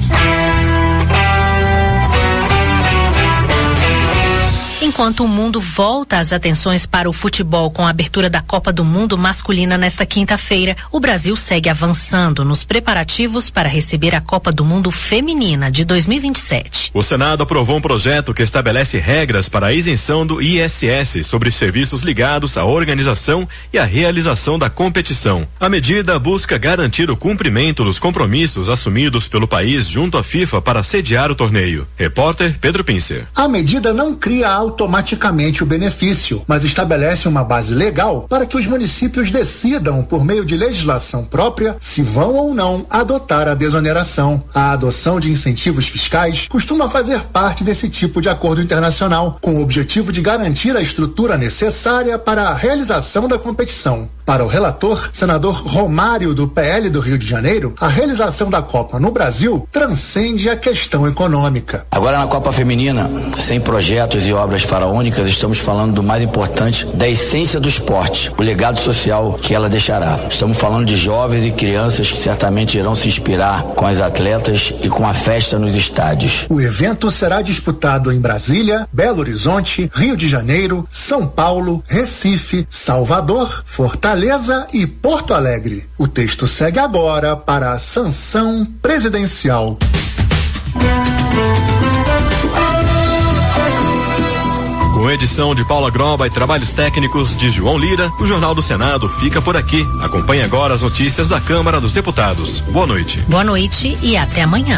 Enquanto o mundo volta as atenções para o futebol com a abertura da Copa do Mundo masculina nesta quinta-feira, o Brasil segue avançando nos preparativos para receber a Copa do Mundo feminina de dois mil e vinte e sete.
O Senado aprovou um projeto que estabelece regras para a isenção do I S S sobre serviços ligados à organização e à realização da competição. A medida busca garantir o cumprimento dos compromissos assumidos pelo país junto à FIFA para sediar o torneio. Repórter Pedro Pincer.
A medida não cria automaticamente o benefício, mas estabelece uma base legal para que os municípios decidam, por meio de legislação própria, se vão ou não adotar a desoneração. A adoção de incentivos fiscais costuma fazer parte desse tipo de acordo internacional, com o objetivo de garantir a estrutura necessária para a realização da competição. Para o relator, senador Romário, do P L do Rio de Janeiro, a realização da Copa no Brasil transcende a questão econômica.
Agora, na Copa Feminina, sem projetos e obras faraônicas, estamos falando do mais importante, da essência do esporte, o legado social que ela deixará. Estamos falando de jovens e crianças que certamente irão se inspirar com as atletas e com a festa nos estádios.
O evento será disputado em Brasília, Belo Horizonte, Rio de Janeiro, São Paulo, Recife, Salvador, Fortaleza e Porto Alegre. O texto segue agora para a sanção presidencial.
Com edição de Paula Groba e trabalhos técnicos de João Lira, o Jornal do Senado fica por aqui. Acompanhe agora as notícias da Câmara dos Deputados. Boa noite.
Boa noite e até amanhã.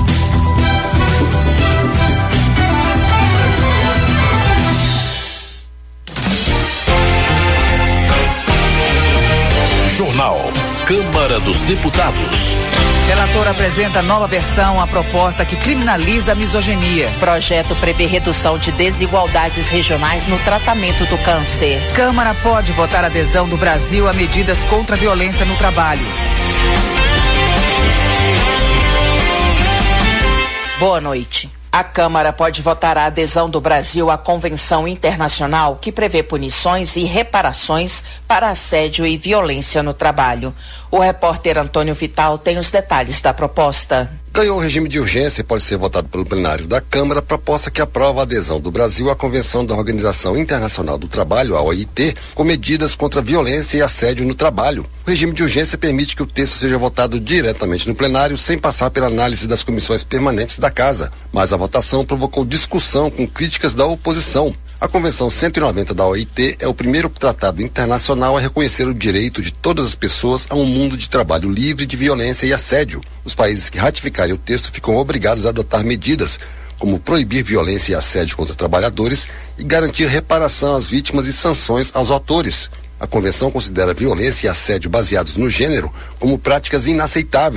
Jornal Câmara dos Deputados.
Relator apresenta nova versão à proposta que criminaliza a misoginia.
Projeto prevê redução de desigualdades regionais no tratamento do câncer.
Câmara pode votar adesão do Brasil a medidas contra a violência no trabalho.
Boa noite. A Câmara pode votar a adesão do Brasil à Convenção Internacional que prevê punições e reparações para assédio e violência no trabalho. O repórter Antônio Vital tem os detalhes da proposta.
Ganhou o regime de urgência e pode ser votado pelo plenário da Câmara, proposta que aprova a adesão do Brasil à Convenção da Organização Internacional do Trabalho, a O I T, com medidas contra violência e assédio no trabalho. O regime de urgência permite que o texto seja votado diretamente no plenário, sem passar pela análise das comissões permanentes da Casa. Mas a votação provocou discussão com críticas da oposição. A Convenção cento e noventa da O I T é o primeiro tratado internacional a reconhecer o direito de todas as pessoas a um mundo de trabalho livre de violência e assédio. Os países que ratificarem o texto ficam obrigados a adotar medidas, como proibir violência e assédio contra trabalhadores e garantir reparação às vítimas e sanções aos autores. A Convenção considera violência e assédio baseados no gênero como práticas inaceitáveis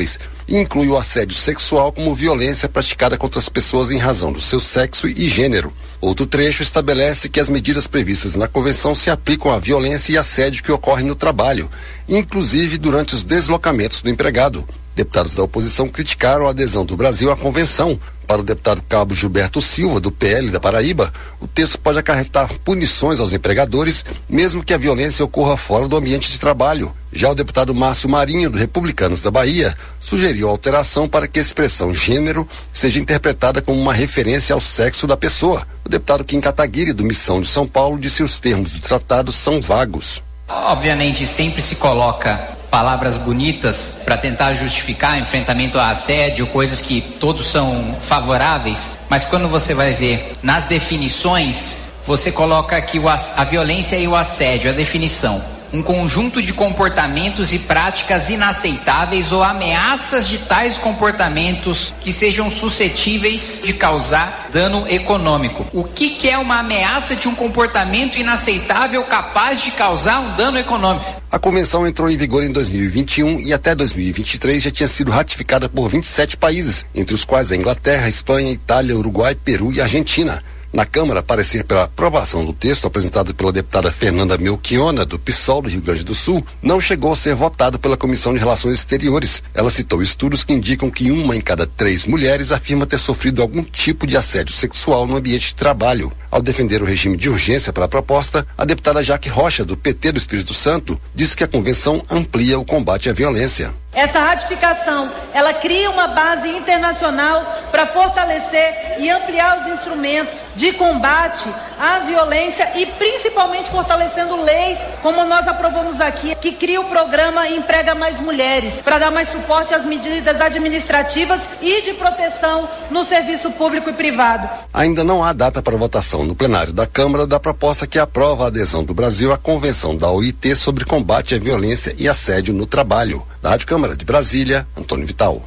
e inclui o assédio sexual como violência praticada contra as pessoas em razão do seu sexo e gênero. Outro trecho estabelece que as medidas previstas na convenção se aplicam à violência e assédio que ocorrem no trabalho, inclusive durante os deslocamentos do empregado. Deputados da oposição criticaram a adesão do Brasil à convenção. Para o deputado Cabo Gilberto Silva, do P L da Paraíba, o texto pode acarretar punições aos empregadores, mesmo que a violência ocorra fora do ambiente de trabalho. Já o deputado Márcio Marinho, do Republicanos da Bahia, sugeriu alteração para que a expressão gênero seja interpretada como uma referência ao sexo da pessoa. O deputado Kim Kataguiri, do Missão de São Paulo, disse que os termos do tratado são vagos.
Obviamente, sempre se coloca palavras bonitas para tentar justificar enfrentamento a assédio, coisas que todos são favoráveis, mas quando você vai ver nas definições, você coloca aqui o, a violência e o assédio, a definição. Um conjunto de comportamentos e práticas inaceitáveis ou ameaças de tais comportamentos que sejam suscetíveis de causar dano econômico. O que, que é uma ameaça de um comportamento inaceitável capaz de causar um dano econômico?
A convenção entrou em vigor em dois mil e vinte e um e até dois mil e vinte e três já tinha sido ratificada por vinte e sete países, entre os quais a Inglaterra, Espanha, Itália, Uruguai, Peru e Argentina. Na Câmara, parecer pela aprovação do texto apresentado pela deputada Fernanda Melchiona, do PSOL do Rio Grande do Sul, não chegou a ser votado pela Comissão de Relações Exteriores. Ela citou estudos que indicam que uma em cada três mulheres afirma ter sofrido algum tipo de assédio sexual no ambiente de trabalho. Ao defender o regime de urgência para a proposta, a deputada Jaque Rocha, do P T do Espírito Santo, disse que a convenção amplia o combate à violência.
Essa ratificação, ela cria uma base internacional para fortalecer e ampliar os instrumentos de combate à violência e principalmente fortalecendo leis, como nós aprovamos aqui, que cria o programa Emprega Mais Mulheres, para dar mais suporte às medidas administrativas e de proteção no serviço público e privado.
Ainda não há data para votação no plenário da Câmara da proposta que aprova a adesão do Brasil à Convenção da O I T sobre combate à violência e assédio no trabalho. Da Rádio Câmara de Brasília, Antônio Vital.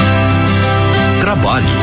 Trabalho.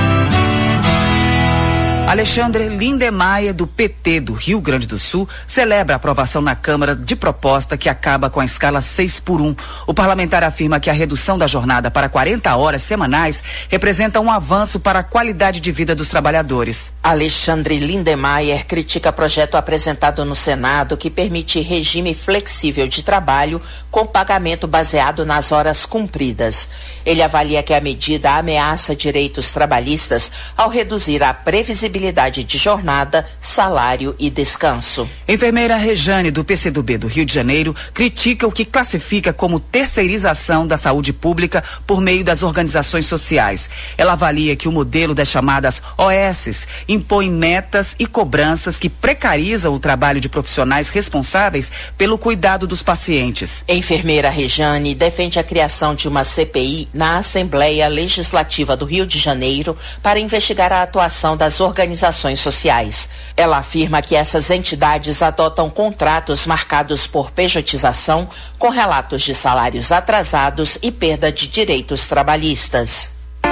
Alexandre Lindemeyer, do P T do Rio Grande do Sul, celebra a aprovação na Câmara de proposta que acaba com a escala seis por um. O parlamentar afirma que a redução da jornada para quarenta horas semanais representa um avanço para a qualidade de vida dos trabalhadores.
Alexandre Lindemeyer critica projeto apresentado no Senado que permite regime flexível de trabalho com pagamento baseado nas horas cumpridas. Ele avalia que a medida ameaça direitos trabalhistas ao reduzir a previsibilidade de jornada, salário e descanso.
Enfermeira Rejane, do P C do B do Rio de Janeiro, critica o que classifica como terceirização da saúde pública por meio das organizações sociais. Ela avalia que o modelo das chamadas O S impõe metas e cobranças que precarizam o trabalho de profissionais responsáveis pelo cuidado dos pacientes.
Enfermeira Rejane defende a criação de uma C P I na Assembleia Legislativa do Rio de Janeiro para investigar a atuação das organizações organizações sociais. Ela afirma que essas entidades adotam contratos marcados por pejotização, com relatos de salários atrasados e perda de direitos trabalhistas.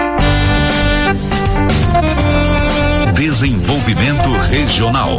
Desenvolvimento Regional.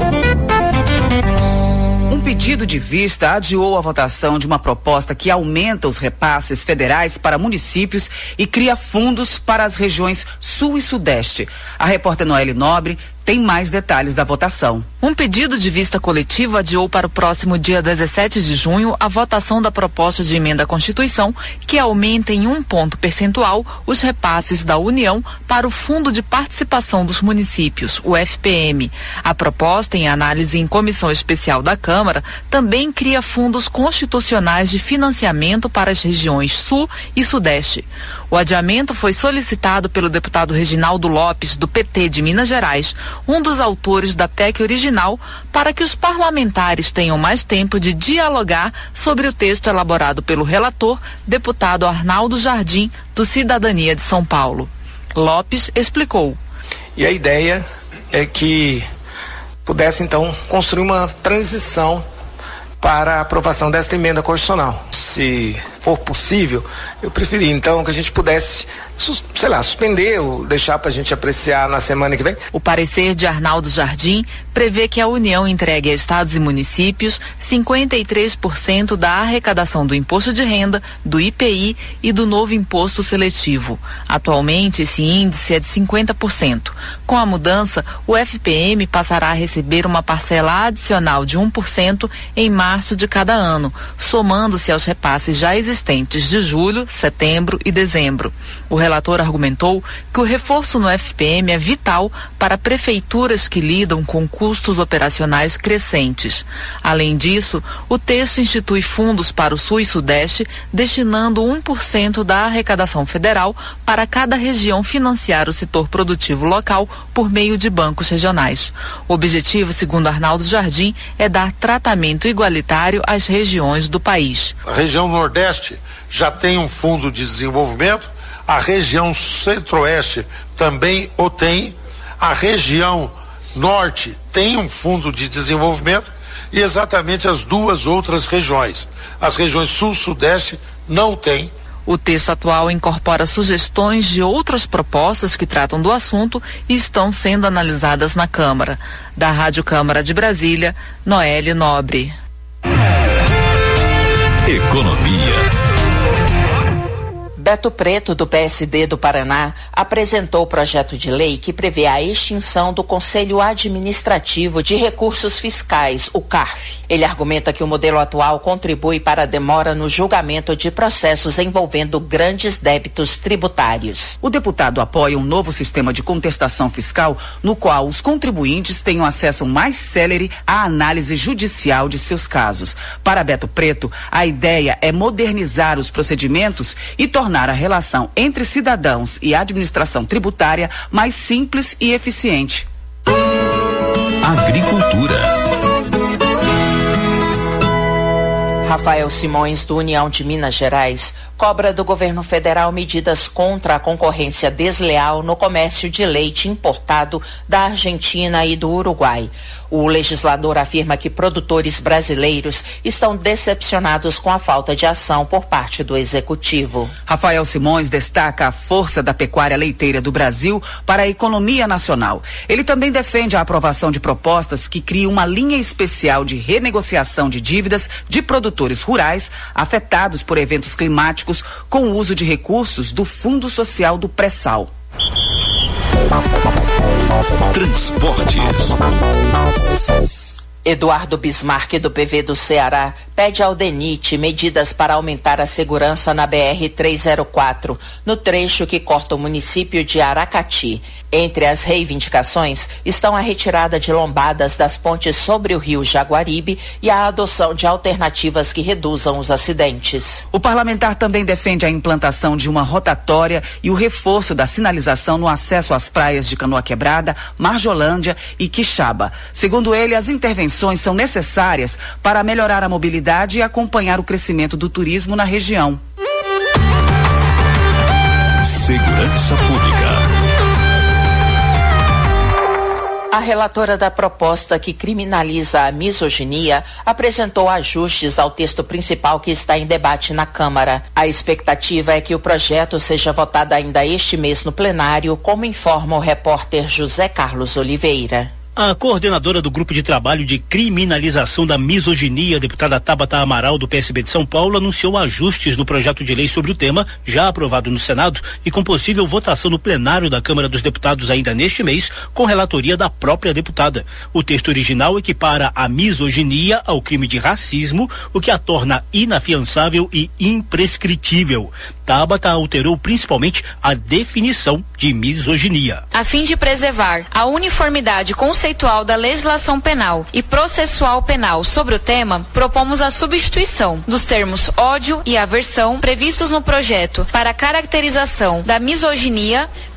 Um pedido de vista adiou a votação de uma proposta que aumenta os repasses federais para municípios e cria fundos para as regiões Sul e Sudeste. A repórter Noelle Nobre tem mais detalhes da votação.
Um pedido de vista coletivo adiou para o próximo dia dezessete de junho a votação da proposta de emenda à Constituição que aumenta em um ponto percentual os repasses da União para o Fundo de Participação dos Municípios, o F P M. A proposta, em análise em comissão especial da Câmara, também cria fundos constitucionais de financiamento para as regiões Sul e Sudeste. O adiamento foi solicitado pelo deputado Reginaldo Lopes, do P T de Minas Gerais, um dos autores da P E C original, para que os parlamentares tenham mais tempo de dialogar sobre o texto elaborado pelo relator, deputado Arnaldo Jardim, do Cidadania de São Paulo. Lopes explicou.
E a ideia é que pudesse, então, construir uma transição para a aprovação desta emenda constitucional. Se for possível, eu preferia então que a gente pudesse, sei lá, suspender ou deixar para a gente apreciar na semana que vem.
O parecer de Arnaldo Jardim prevê que a União entregue a estados e municípios cinquenta e três por cento da arrecadação do imposto de renda, do I P I e do novo imposto seletivo. Atualmente, esse índice é de cinquenta por cento. Com a mudança, o F P M passará a receber uma parcela adicional de um por cento em março de cada ano, somando-se aos repasses já existentes de julho, setembro e dezembro. O relator argumentou que o reforço no F P M é vital para prefeituras que lidam com custos operacionais crescentes. Além disso, o texto institui fundos para o Sul e Sudeste, destinando um por cento da arrecadação federal para cada região financiar o setor produtivo local por meio de bancos regionais. O objetivo, segundo Arnaldo Jardim, é dar tratamento igualitário às regiões do país.
A região Nordeste já tem um fundo de desenvolvimento, a região Centro-Oeste também o tem, a região Norte tem um fundo de desenvolvimento e exatamente as duas outras regiões. As regiões Sul-Sudeste não têm.
O texto atual incorpora sugestões de outras propostas que tratam do assunto e estão sendo analisadas na Câmara. Da Rádio Câmara de Brasília, Noelle Nobre.
Economia.
Beto Preto, do P S D do Paraná, apresentou o projeto de lei que prevê a extinção do Conselho Administrativo de Recursos Fiscais, o CARF. Ele argumenta que o modelo atual contribui para a demora no julgamento de processos envolvendo grandes débitos tributários.
O deputado apoia um novo sistema de contestação fiscal no qual os contribuintes tenham acesso mais célere à análise judicial de seus casos. Para Beto Preto, a ideia é modernizar os procedimentos e tornar a relação entre cidadãos e administração tributária mais simples e eficiente.
Agricultura.
Rafael Simões, do União de Minas Gerais, cobra do governo federal medidas contra a concorrência desleal no comércio de leite importado da Argentina e do Uruguai. O legislador afirma que produtores brasileiros estão decepcionados com a falta de ação por parte do executivo.
Rafael Simões destaca a força da pecuária leiteira do Brasil para a economia nacional. Ele também defende a aprovação de propostas que criam uma linha especial de renegociação de dívidas de produtores rurais afetados por eventos climáticos com o uso de recursos do Fundo Social do Pré-Sal.
Transportes.
Eduardo Bismarck, do P V do Ceará, pede ao DENIT medidas para aumentar a segurança na B R trezentos e quatro, no trecho que corta o município de Aracati. Entre as reivindicações estão a retirada de lombadas das pontes sobre o rio Jaguaribe e a adoção de alternativas que reduzam os acidentes.
O parlamentar também defende a implantação de uma rotatória e o reforço da sinalização no acesso às praias de Canoa Quebrada, Marjolândia e Quixaba. Segundo ele, as intervenções são necessárias para melhorar a mobilidade e acompanhar o crescimento do turismo na região.
Segurança Pública.
A relatora da proposta que criminaliza a misoginia apresentou ajustes ao texto principal que está em debate na Câmara. A expectativa é que o projeto seja votado ainda este mês no plenário, como informa o repórter José Carlos Oliveira.
A coordenadora do Grupo de Trabalho de Criminalização da Misoginia, a deputada Tabata Amaral, do P S B de São Paulo, anunciou ajustes no projeto de lei sobre o tema, já aprovado no Senado e com possível votação no plenário da Câmara dos Deputados ainda neste mês, com relatoria da própria deputada. O texto original equipara a misoginia ao crime de racismo, o que a torna inafiançável e imprescritível. Tabata alterou principalmente a definição de misoginia.
A fim de preservar a uniformidade conceitual da legislação penal e processual penal sobre o tema, propomos a substituição dos termos ódio e aversão previstos no projeto para a caracterização da misoginia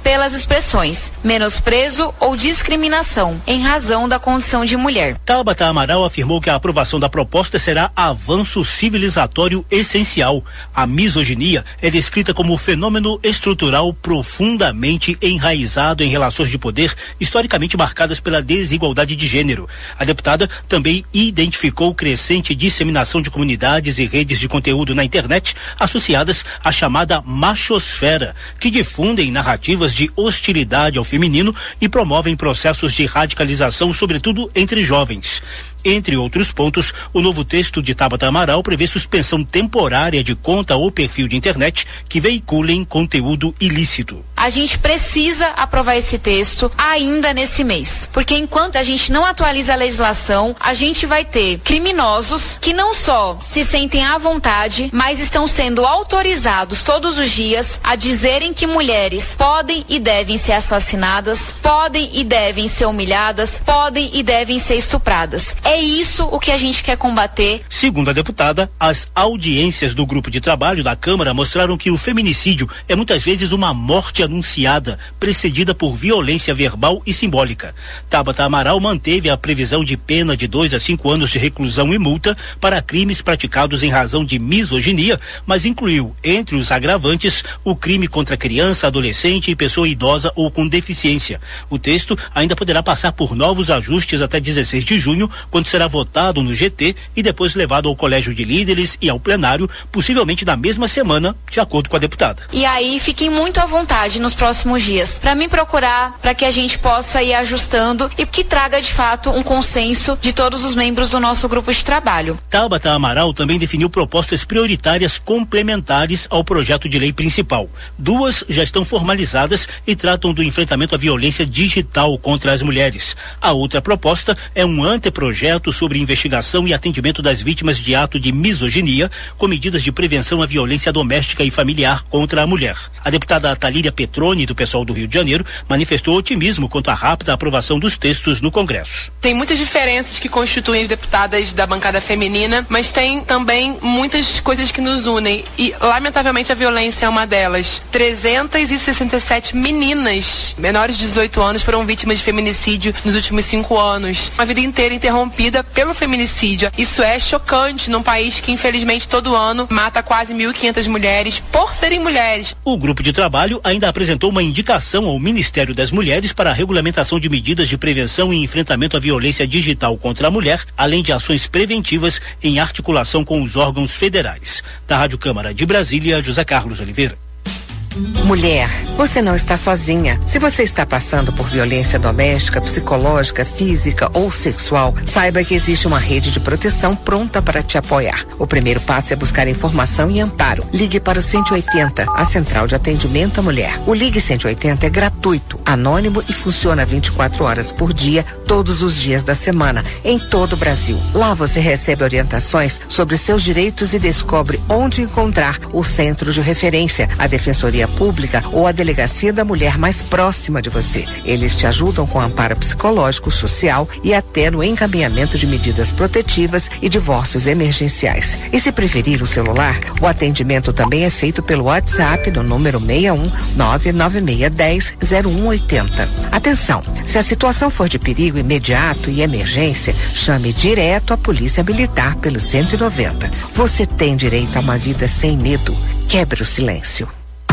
pelas expressões menosprezo ou discriminação em razão da condição de mulher.
Tabata Amaral afirmou que a aprovação da proposta será avanço civilizatório essencial. A misoginia é descrita como um fenômeno estrutural profundamente enraizado em relações de poder historicamente marcadas pela desigualdade de gênero. A deputada também identificou crescente disseminação de comunidades e redes de conteúdo na internet associadas à chamada machosfera, que difundem narrativas de hostilidade ao feminino e promovem processos de radicalização, sobretudo entre jovens. Entre outros pontos, o novo texto de Tabata Amaral prevê suspensão temporária de conta ou perfil de internet que veiculem conteúdo ilícito.
A gente precisa aprovar esse texto ainda nesse mês, porque enquanto a gente não atualiza a legislação, a gente vai ter criminosos que não só se sentem à vontade, mas estão sendo autorizados todos os dias a dizerem que mulheres podem e devem ser assassinadas, podem e devem ser humilhadas, podem e devem ser estupradas. É isso o que a gente quer combater.
Segundo a deputada, as audiências do grupo de trabalho da Câmara mostraram que o feminicídio é muitas vezes uma morte anunciada, precedida por violência verbal e simbólica. Tabata Amaral manteve a previsão de pena de dois a cinco anos de reclusão e multa para crimes praticados em razão de misoginia, mas incluiu, entre os agravantes, o crime contra criança, adolescente e pessoa idosa ou com deficiência. O texto ainda poderá passar por novos ajustes até dezesseis de junho, quando será votado no G T e depois levado ao Colégio de Líderes e ao plenário, possivelmente na mesma semana, de acordo com a deputada.
E aí, fiquem muito à vontade nos próximos dias para me procurar, para que a gente possa ir ajustando e que traga de fato um consenso de todos os membros do nosso grupo de trabalho.
Tabata Amaral também definiu propostas prioritárias complementares ao projeto de lei principal. Duas já estão formalizadas e tratam do enfrentamento à violência digital contra as mulheres. A outra proposta é um anteprojeto sobre investigação e atendimento das vítimas de ato de misoginia, com medidas de prevenção à violência doméstica e familiar contra a mulher. A deputada Talíria Petroni, do pessoal do Rio de Janeiro, manifestou otimismo quanto à rápida aprovação dos textos no Congresso.
Tem muitas diferenças que constituem as deputadas da bancada feminina, mas tem também muitas coisas que nos unem e, lamentavelmente, a violência é uma delas. trezentas e sessenta e sete meninas menores de dezoito anos foram vítimas de feminicídio nos últimos cinco anos. Uma vida inteira interrompida pelo feminicídio. Isso é chocante num país que, infelizmente, todo ano mata quase mil e quinhentas mulheres por serem mulheres.
O grupo de trabalho ainda apresentou uma indicação ao Ministério das Mulheres para a regulamentação de medidas de prevenção e enfrentamento à violência digital contra a mulher, além de ações preventivas em articulação com os órgãos federais. Da Rádio Câmara de Brasília, José Carlos Oliveira.
Mulher, você não está sozinha. Se você está passando por violência doméstica, psicológica, física ou sexual, saiba que existe uma rede de proteção pronta para te apoiar. O primeiro passo é buscar informação e amparo. Ligue para o cento e oitenta, a Central de Atendimento à Mulher. O Ligue cento e oitenta é gratuito, anônimo e funciona vinte e quatro horas por dia, todos os dias da semana, em todo o Brasil. Lá você recebe orientações sobre seus direitos e descobre onde encontrar o centro de referência, a Defensoria Pública ou a Delegacia da Mulher mais próxima de você. Eles te ajudam com amparo psicológico, social e até no encaminhamento de medidas protetivas e divórcios emergenciais. E se preferir o celular, o atendimento também é feito pelo WhatsApp no número seis um nove nove seis um zero zero um oito zero. Atenção, se a situação for de perigo imediato e emergência, chame direto a Polícia Militar pelo cento e noventa. Você tem direito a uma vida sem medo. Quebre o silêncio.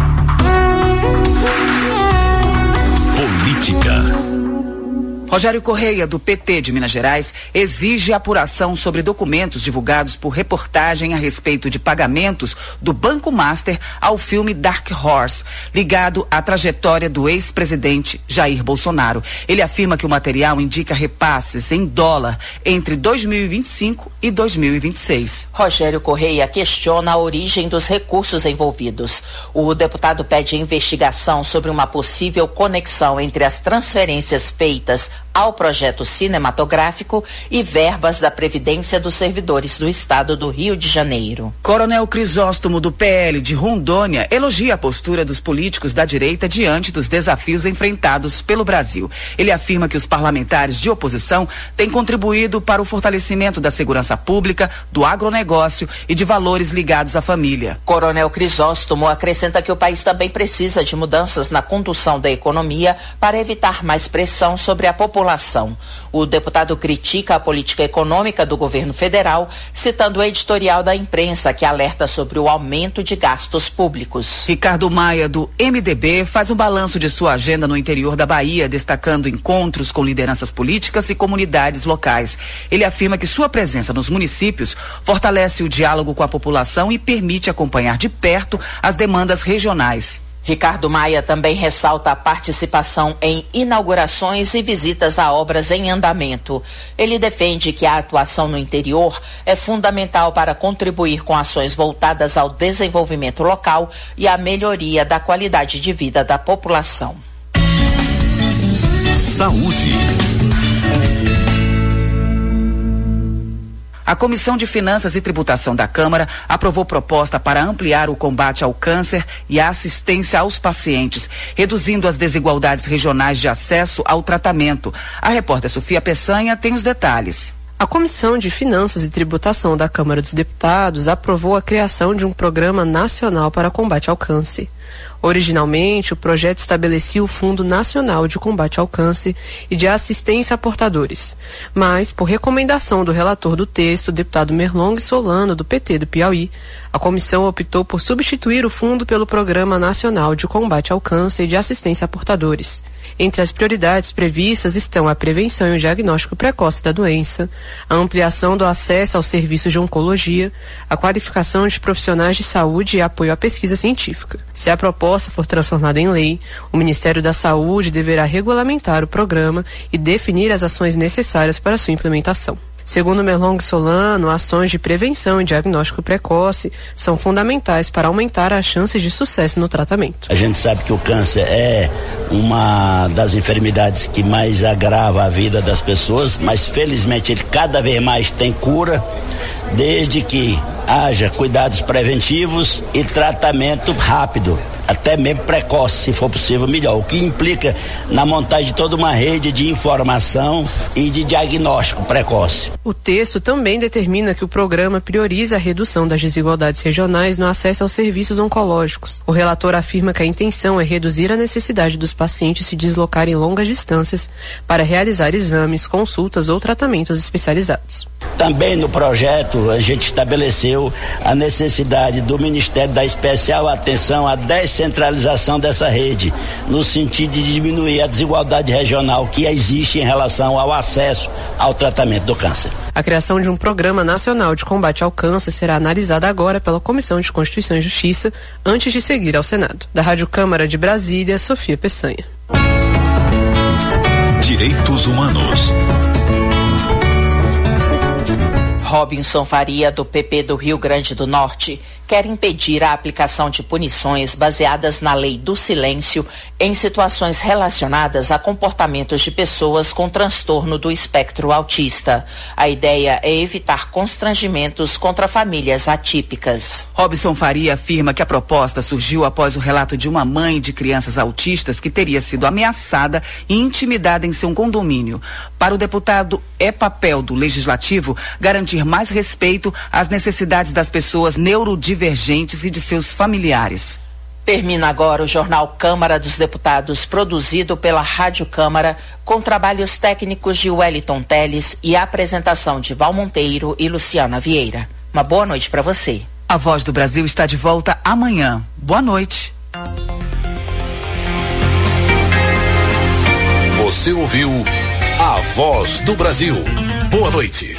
Política.
Rogério Correia, do P T de Minas Gerais, exige apuração sobre documentos divulgados por reportagem a respeito de pagamentos do Banco Master ao filme Dark Horse, ligado à trajetória do ex-presidente Jair Bolsonaro. Ele afirma que o material indica repasses em dólar entre dois mil e vinte e cinco e dois mil e vinte e seis.
Rogério Correia questiona a origem dos recursos envolvidos. O deputado pede investigação sobre uma possível conexão entre as transferências feitas ao projeto cinematográfico e verbas da Previdência dos Servidores do Estado do Rio de Janeiro.
Coronel Crisóstomo, do P L de Rondônia, elogia a postura dos políticos da direita diante dos desafios enfrentados pelo Brasil. Ele afirma que os parlamentares de oposição têm contribuído para o fortalecimento da segurança pública, do agronegócio e de valores ligados à família.
Coronel Crisóstomo acrescenta que o país também precisa de mudanças na condução da economia para evitar mais pressão sobre a população. O deputado critica a política econômica do governo federal, citando o editorial da imprensa que alerta sobre o aumento de gastos públicos.
Ricardo Maia, do M D B, faz um balanço de sua agenda no interior da Bahia, destacando encontros com lideranças políticas e comunidades locais. Ele afirma que sua presença nos municípios fortalece o diálogo com a população e permite acompanhar de perto as demandas regionais.
Ricardo Maia também ressalta a participação em inaugurações e visitas a obras em andamento. Ele defende que a atuação no interior é fundamental para contribuir com ações voltadas ao desenvolvimento local e à melhoria da qualidade de vida da população.
Saúde.
A Comissão de Finanças e Tributação da Câmara aprovou proposta para ampliar o combate ao câncer e a assistência aos pacientes, reduzindo as desigualdades regionais de acesso ao tratamento. A repórter Sofia Peçanha tem os detalhes.
A Comissão de Finanças e Tributação da Câmara dos Deputados aprovou a criação de um programa nacional para combate ao câncer. Originalmente, o projeto estabelecia o Fundo Nacional de Combate ao Câncer e de Assistência a Portadores, mas, por recomendação do relator do texto, o deputado Merlong Solano, do P T do Piauí, a comissão optou por substituir o fundo pelo Programa Nacional de Combate ao Câncer e de Assistência a Portadores. Entre as prioridades previstas estão a prevenção e o diagnóstico precoce da doença, a ampliação do acesso aos serviços de oncologia, a qualificação de profissionais de saúde e apoio à pesquisa científica. Se a proposta for transformada em lei, o Ministério da Saúde deverá regulamentar o programa e definir as ações necessárias para sua implementação. Segundo Merlong Solano, ações de prevenção e diagnóstico precoce são fundamentais para aumentar as chances de sucesso no tratamento.
A gente sabe que o câncer é uma das enfermidades que mais agrava a vida das pessoas, mas felizmente ele cada vez mais tem cura, desde que haja cuidados preventivos e tratamento rápido, até mesmo precoce, se for possível, melhor. O que implica na montagem de toda uma rede de informação e de diagnóstico precoce.
O texto também determina que o programa prioriza a redução das desigualdades regionais no acesso aos serviços oncológicos. O relator afirma que a intenção é reduzir a necessidade dos pacientes se deslocarem longas distâncias para realizar exames, consultas ou tratamentos especializados.
Também no projeto a gente estabeleceu a necessidade do Ministério dar especial atenção à descentralização dessa rede, no sentido de diminuir a desigualdade regional que existe em relação ao acesso ao tratamento do câncer.
A criação de um programa nacional de combate ao câncer será analisada agora pela Comissão de Constituição e Justiça, antes de seguir ao Senado. Da Rádio Câmara de Brasília, Sofia Peçanha.
Direitos Humanos.
Robinson Faria, do P P do Rio Grande do Norte, quer impedir a aplicação de punições baseadas na lei do silêncio em situações relacionadas a comportamentos de pessoas com transtorno do espectro autista. A ideia é evitar constrangimentos contra famílias atípicas.
Robinson Faria afirma que a proposta surgiu após o relato de uma mãe de crianças autistas que teria sido ameaçada e intimidada em seu condomínio. Para o deputado, é papel do legislativo garantir mais respeito às necessidades das pessoas neurodivergentes e de seus familiares.
Termina agora o Jornal Câmara dos Deputados, produzido pela Rádio Câmara, com trabalhos técnicos de Wellington Teles e a apresentação de Val Monteiro e Luciana Vieira. Uma boa noite para você.
A Voz do Brasil está de volta amanhã. Boa noite.
Você ouviu A Voz do Brasil. Boa noite.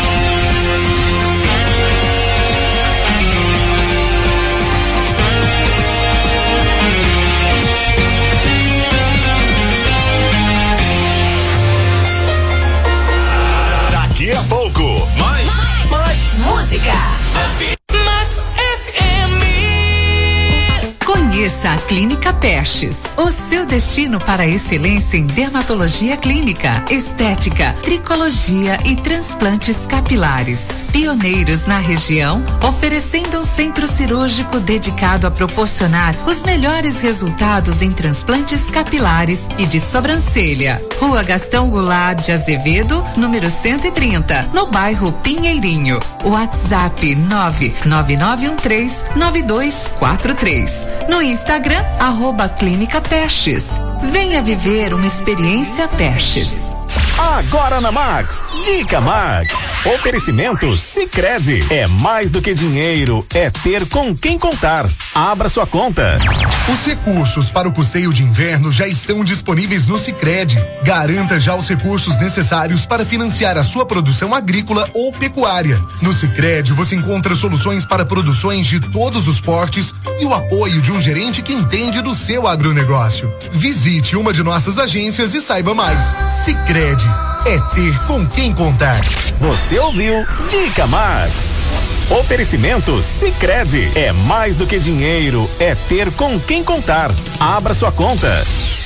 Daqui a pouco, mais, mais, mais música.
Max F M. Conheça
Conheça a Clínica Pestes, o seu destino para a excelência em dermatologia clínica, estética, tricologia e transplantes capilares. Pioneiros na região, oferecendo um centro cirúrgico dedicado a proporcionar os melhores resultados em transplantes capilares e de sobrancelha. Rua Gastão Goulart de Azevedo, número cento e trinta, no bairro Pinheirinho. WhatsApp nove nove nove um três nove dois quatro três. No Instagram, arroba Clínica Pestes. Venha viver uma experiência Pestes.
Agora na Max, Dica Max. Oferecimento Sicredi. É mais do que dinheiro, é ter com quem contar. Abra sua conta.
Os recursos para o custeio de inverno já estão disponíveis no Sicredi. Garanta já os recursos necessários para financiar a sua produção agrícola ou pecuária. No Sicredi você encontra soluções para produções de todos os portes e o apoio de um gerente que entende do seu agronegócio. Visite uma de nossas agências e saiba mais. Sicredi é ter com quem contar.
Você ouviu Dica Max. Oferecimento Sicredi. É mais do que dinheiro, é ter com quem contar. Abra sua conta.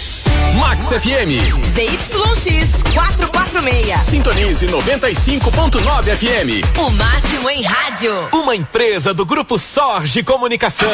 Max F M.
Z Y X quatrocentos e quarenta e seis.
Sintonize noventa e cinco ponto nove F M.
O máximo em rádio.
Uma empresa do Grupo Sorge Comunicação.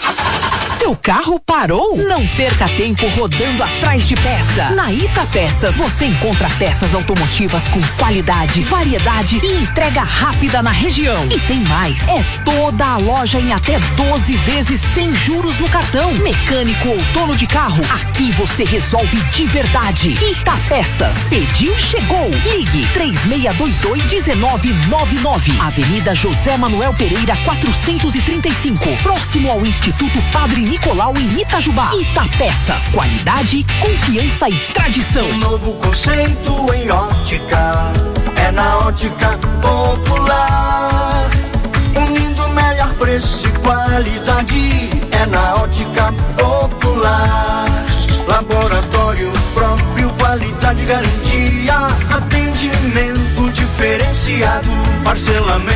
Seu carro parou? Não perca tempo rodando atrás de peça. Na Ita Peças você encontra peças automotivas com qualidade, variedade e entrega rápida na região. E tem mais, é toda a loja em até doze vezes sem juros no cartão. Mecânico ou dono de carro, aqui você resolve de verdade. Ita Peças, pediu, chegou. Ligue três seis dois dois um nove nove nove. Avenida José Manuel Pereira quatrocentos e trinta e cinco, próximo ao Instituto Padre Nicolau em Itajubá. Itapeças, qualidade, confiança e tradição.
Um novo conceito em ótica, é na Ótica Popular. Unindo melhor preço e qualidade, é na Ótica Popular. Laboratório próprio, qualidade, garantia, atendimento diferenciado, parcelamento